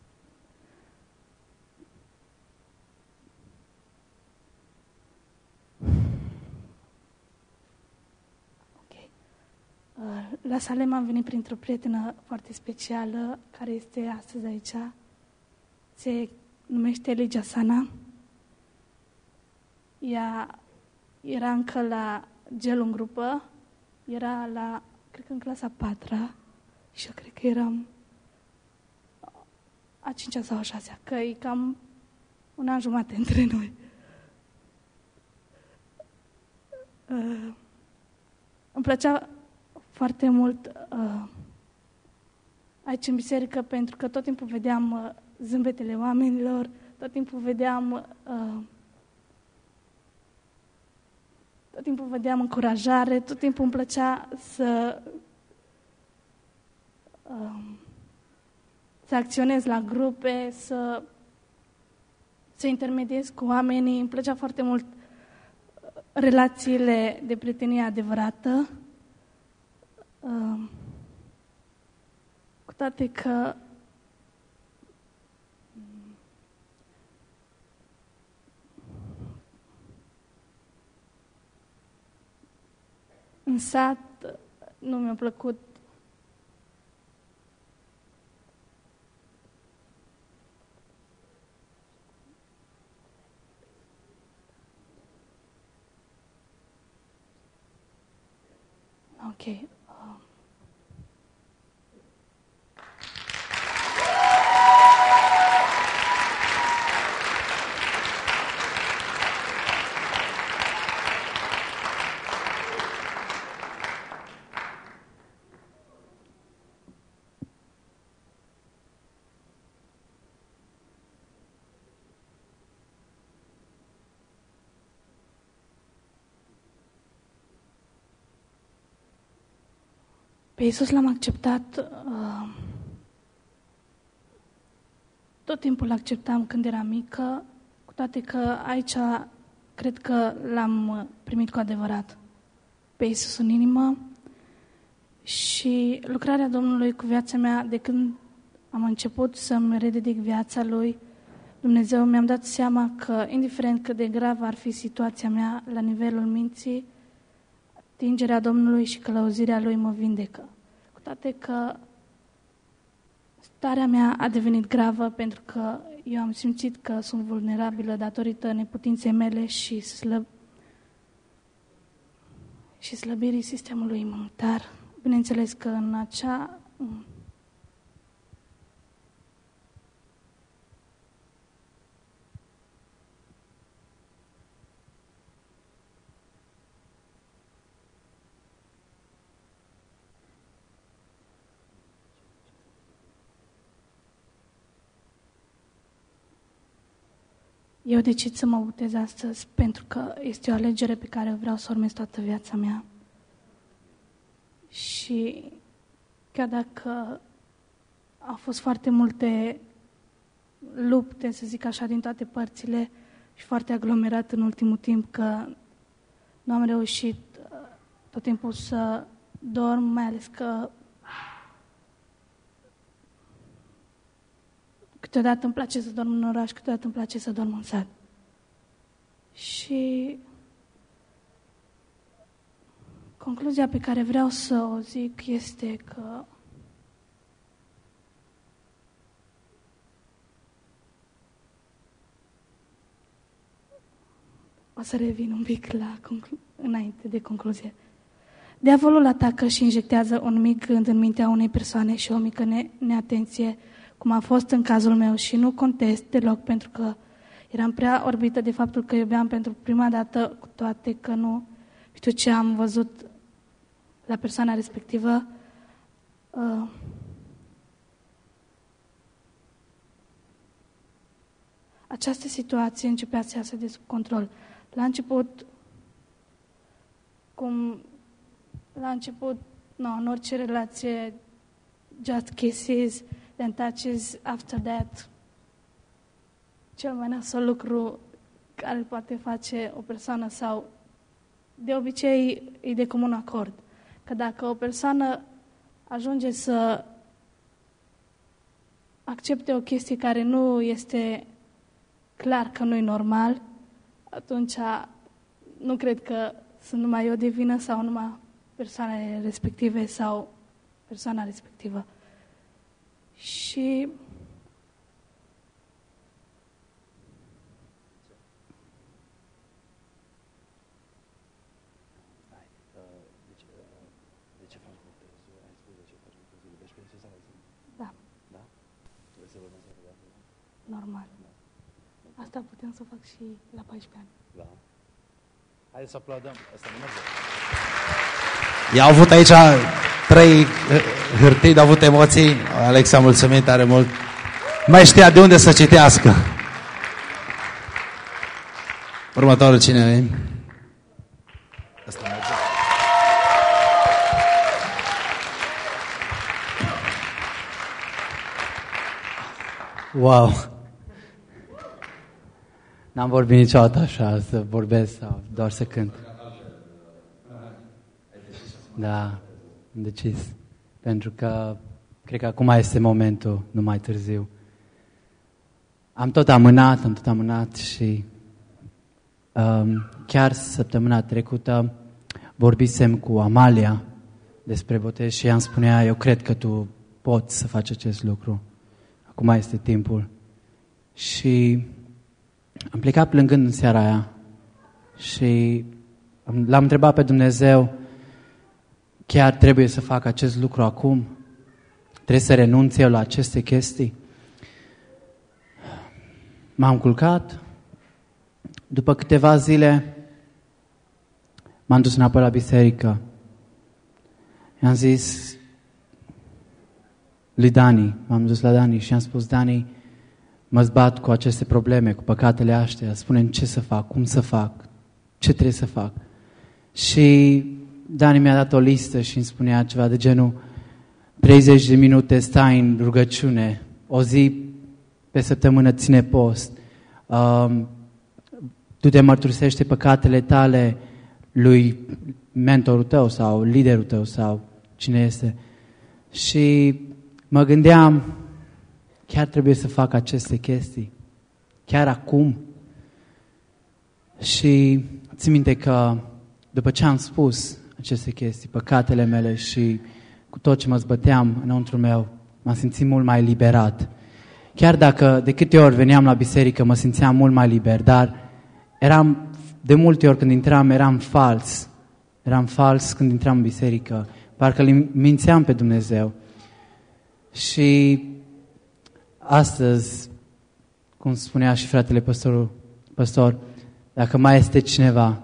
La Salem am venit printr-o prietenă foarte specială, care este astăzi aici. Se numește Eligia Sana. Ea era încă la gel în grupă, era la, cred că în clasa a patra, și eu cred că eram a cincea sau a șasea, că e cam un an jumate între noi. Uh, îmi plăcea foarte mult uh, aici în biserică, pentru că tot timpul vedeam uh, zâmbetele oamenilor, tot timpul vedeam uh, tot timpul vedeam încurajare, tot timpul îmi plăcea să uh, să acționez la grupe, să să intermediez cu oamenii. Îmi plăcea foarte mult relațiile de prietenie adevărată. Uh, cu toate că în sat nu mi-a plăcut ok. Pe Iisus l-am acceptat, uh, tot timpul l-acceptam când eram mică, cu toate că aici cred că l-am primit cu adevărat pe Iisus în inimă. Și lucrarea Domnului cu viața mea, de când am început să-mi rededic viața Lui, Dumnezeu, mi-am dat seama că, indiferent cât de grav ar fi situația mea la nivelul minții, atingerea Domnului și călăuzirea Lui mă vindecă. Cu toate că starea mea a devenit gravă pentru că eu am simțit că sunt vulnerabilă datorită neputinței mele și, slăb... și slăbirii sistemului imunitar. Bineînțeles că în acea... Eu decid să mă botez astăzi pentru că este o alegere pe care vreau să o urmez toată viața mea. Și chiar dacă au fost foarte multe lupte, să zic așa, din toate părțile și foarte aglomerat în ultimul timp, că nu am reușit tot timpul să dorm, mai ales că câteodată îmi place să dorm în oraș, câteodată îmi place să dorm în sat. Și concluzia pe care vreau să o zic este că o să revin un pic la conclu- înainte de concluzie. Diavolul atacă și injectează un mic gând în mintea unei persoane și o mică ne- neatenție, cum a fost în cazul meu, și nu contest deloc pentru că eram prea orbită de faptul că iubeam pentru prima dată, cu toate că nu știu ce am văzut la persoana respectivă. Uh, această situație începea să iasă de sub control. La început, cum la început, no, în orice relație, just kisses, then touches, after that, cel mai nasol lucru care poate face o persoană, sau de obicei e de comun acord, că dacă o persoană ajunge să accepte o chestie care nu este clar că nu e normal, atunci nu cred că sunt numai eu de vină sau numai persoanele respective sau persoana respectivă. Și da. Da? Normal. Asta putem să fac și la paisprezece ani. Da. Haideți să aplaudăm. Asta nu merge. I-au avut aici trei hârtii, de avut emoții. Alexa, mulțumim tare mult. Mai știa de unde să citească. Următorul cine e? Asta merge. Wow! N-am vorbit niciodată așa, să vorbesc sau doar să cânt. Da, am decis. Pentru că cred că acum este momentul, nu mai târziu. Am tot amânat, am tot amânat și um, chiar săptămâna trecută vorbisem cu Amalia despre botez și ea îmi spunea, eu cred că tu poți să faci acest lucru. Acum este timpul. Și am plecat plângând în seara aia și l-am întrebat pe Dumnezeu, chiar trebuie să fac acest lucru acum? Trebuie să renunț eu la aceste chestii? M-am culcat. După câteva zile m-am dus înapoi la biserică. I-am zis lui Dani, m-am dus la Dani și i-am spus, Dani, mă zbat cu aceste probleme, cu păcatele astea, spune-mi ce să fac, cum să fac, ce trebuie să fac. Și Dani mi-a dat o listă și îmi spunea ceva de genul, treizeci de minute stai în rugăciune, o zi pe săptămână ține post, um, tu te mărturisește păcatele tale lui mentorul tău sau liderul tău sau cine este. Și mă gândeam, chiar trebuie să fac aceste chestii. chiar acum. Și țin minte că după ce am spus aceste chestii, păcatele mele și cu tot ce mă zbăteam înăuntru meu, m-am simțit mult mai liberat. Chiar dacă de câte ori veneam la biserică mă simțeam mult mai liber, dar eram, de multe ori când intram, eram fals. Eram fals când intram în biserică. Parcă îl mințeam pe Dumnezeu. Și astăzi, cum spunea și fratele păstorul, păstor, dacă mai este cineva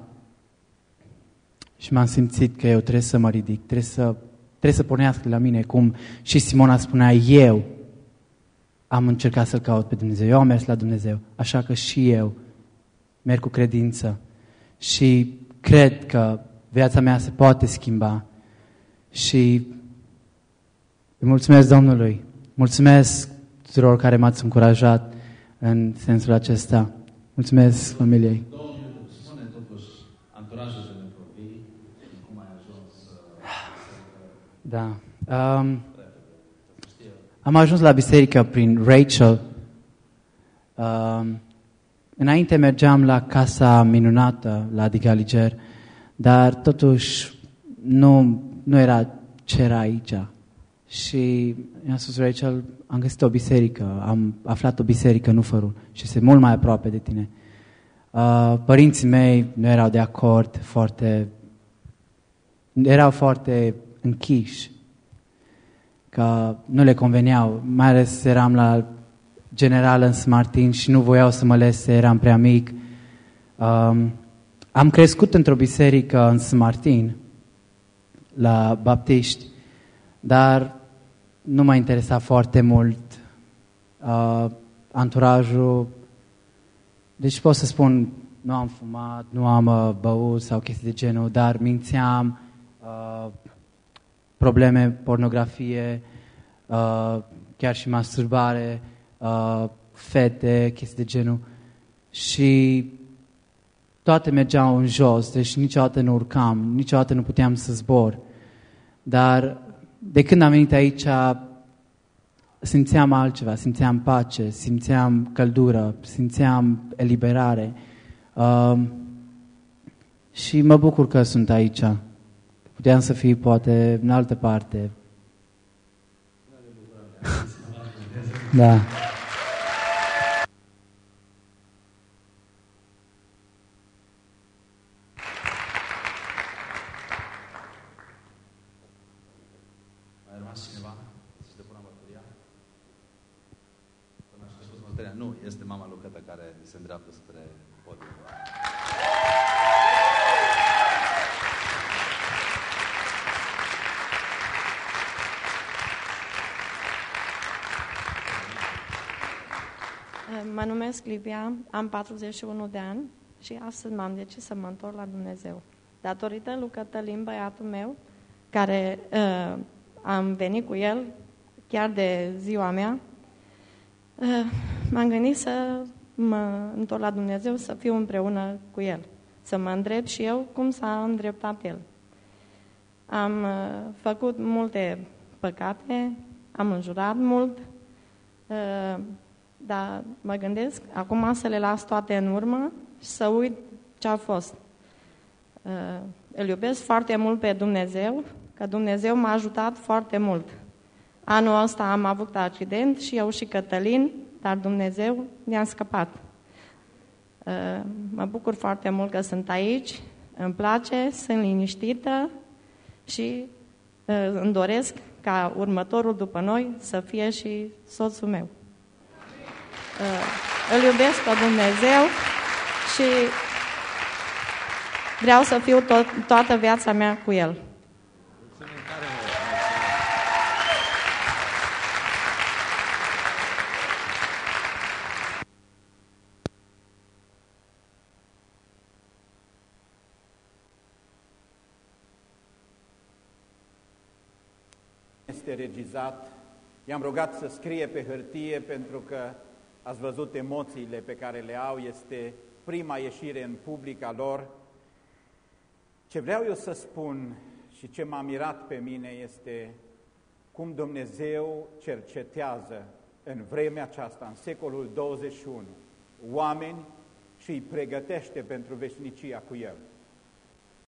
și m-am simțit că eu trebuie să mă ridic, trebuie să, trebuie să pornească la mine, cum și Simona spunea, eu am încercat să-L caut pe Dumnezeu, eu am mers la Dumnezeu, așa că și eu merg cu credință și cred că viața mea se poate schimba și îi mulțumesc Domnului, mulțumesc tuturor care m-ați încurajat în sensul acesta. Mulțumesc familiei. Domnul, spune totuși anturajul de copii, cum ai ajuns să... Da. Um, am ajuns la biserică prin Rachel. Um, înainte mergeam la Casa Minunată, la Digaliger, dar totuși nu, nu era ce era aici. Și i-am spus, Rachel, am găsit o biserică, am aflat o biserică în Ufărul și este mult mai aproape de tine. Uh, părinții mei nu erau de acord, foarte, erau foarte închiși, că nu le conveneau, mai ales eram la general în Smartin și nu voiau să mă lese, eram prea mic. Um, am crescut într-o biserică în Smartin, la baptiști, dar nu m-a interesat foarte mult uh, anturajul. Deci pot să spun, nu am fumat, nu am uh, băut sau chestii de genul, dar mințeam, uh, probleme, pornografie, uh, chiar și masturbare, uh, fete, chestii de genul. Și toate mergeau în jos, deci niciodată nu urcam, niciodată nu puteam să zbor. Dar de când am venit aici, simțeam altceva, simțeam pace, simțeam căldură, simțeam eliberare. Uh, și mă bucur că sunt aici. Puteam să fiu poate în altă parte. Da. Nu, este mama lui Cătă care se îndreaptă spre podium. Mă numesc Livia, am patruzeci și unu de ani și astăzi m-am decis să mă întorc la Dumnezeu. Datorită lui Cătălin, băiatul meu, care uh, am venit cu el chiar de ziua mea, uh, m-am gândit să mă întorc la Dumnezeu, să fiu împreună cu el, să mă îndrept și eu cum s-a îndreptat el. Am uh, făcut multe păcate, am înjurat mult, uh, dar mă gândesc acum să le las toate în urmă și să uit ce a fost. Uh, îl iubesc foarte mult pe Dumnezeu, că Dumnezeu m-a ajutat foarte mult. Anul ăsta am avut accident și eu și Cătălin, dar Dumnezeu ne-a scăpat. Uh, mă bucur foarte mult că sunt aici, îmi place, sunt liniștită și uh, îmi doresc ca următorul după noi să fie și soțul meu. Uh, îl iubesc pe Dumnezeu și vreau să fiu to- toată viața mea cu El. Este regizat. I-am rugat să scrie pe hârtie pentru că ați văzut emoțiile pe care le au, este prima ieșire în public a lor. Ce vreau eu să spun și ce m-a mirat pe mine este cum Dumnezeu cercetează în vremea aceasta, în secolul douăzeci și unu, oameni și îi pregătește pentru veșnicia cu El.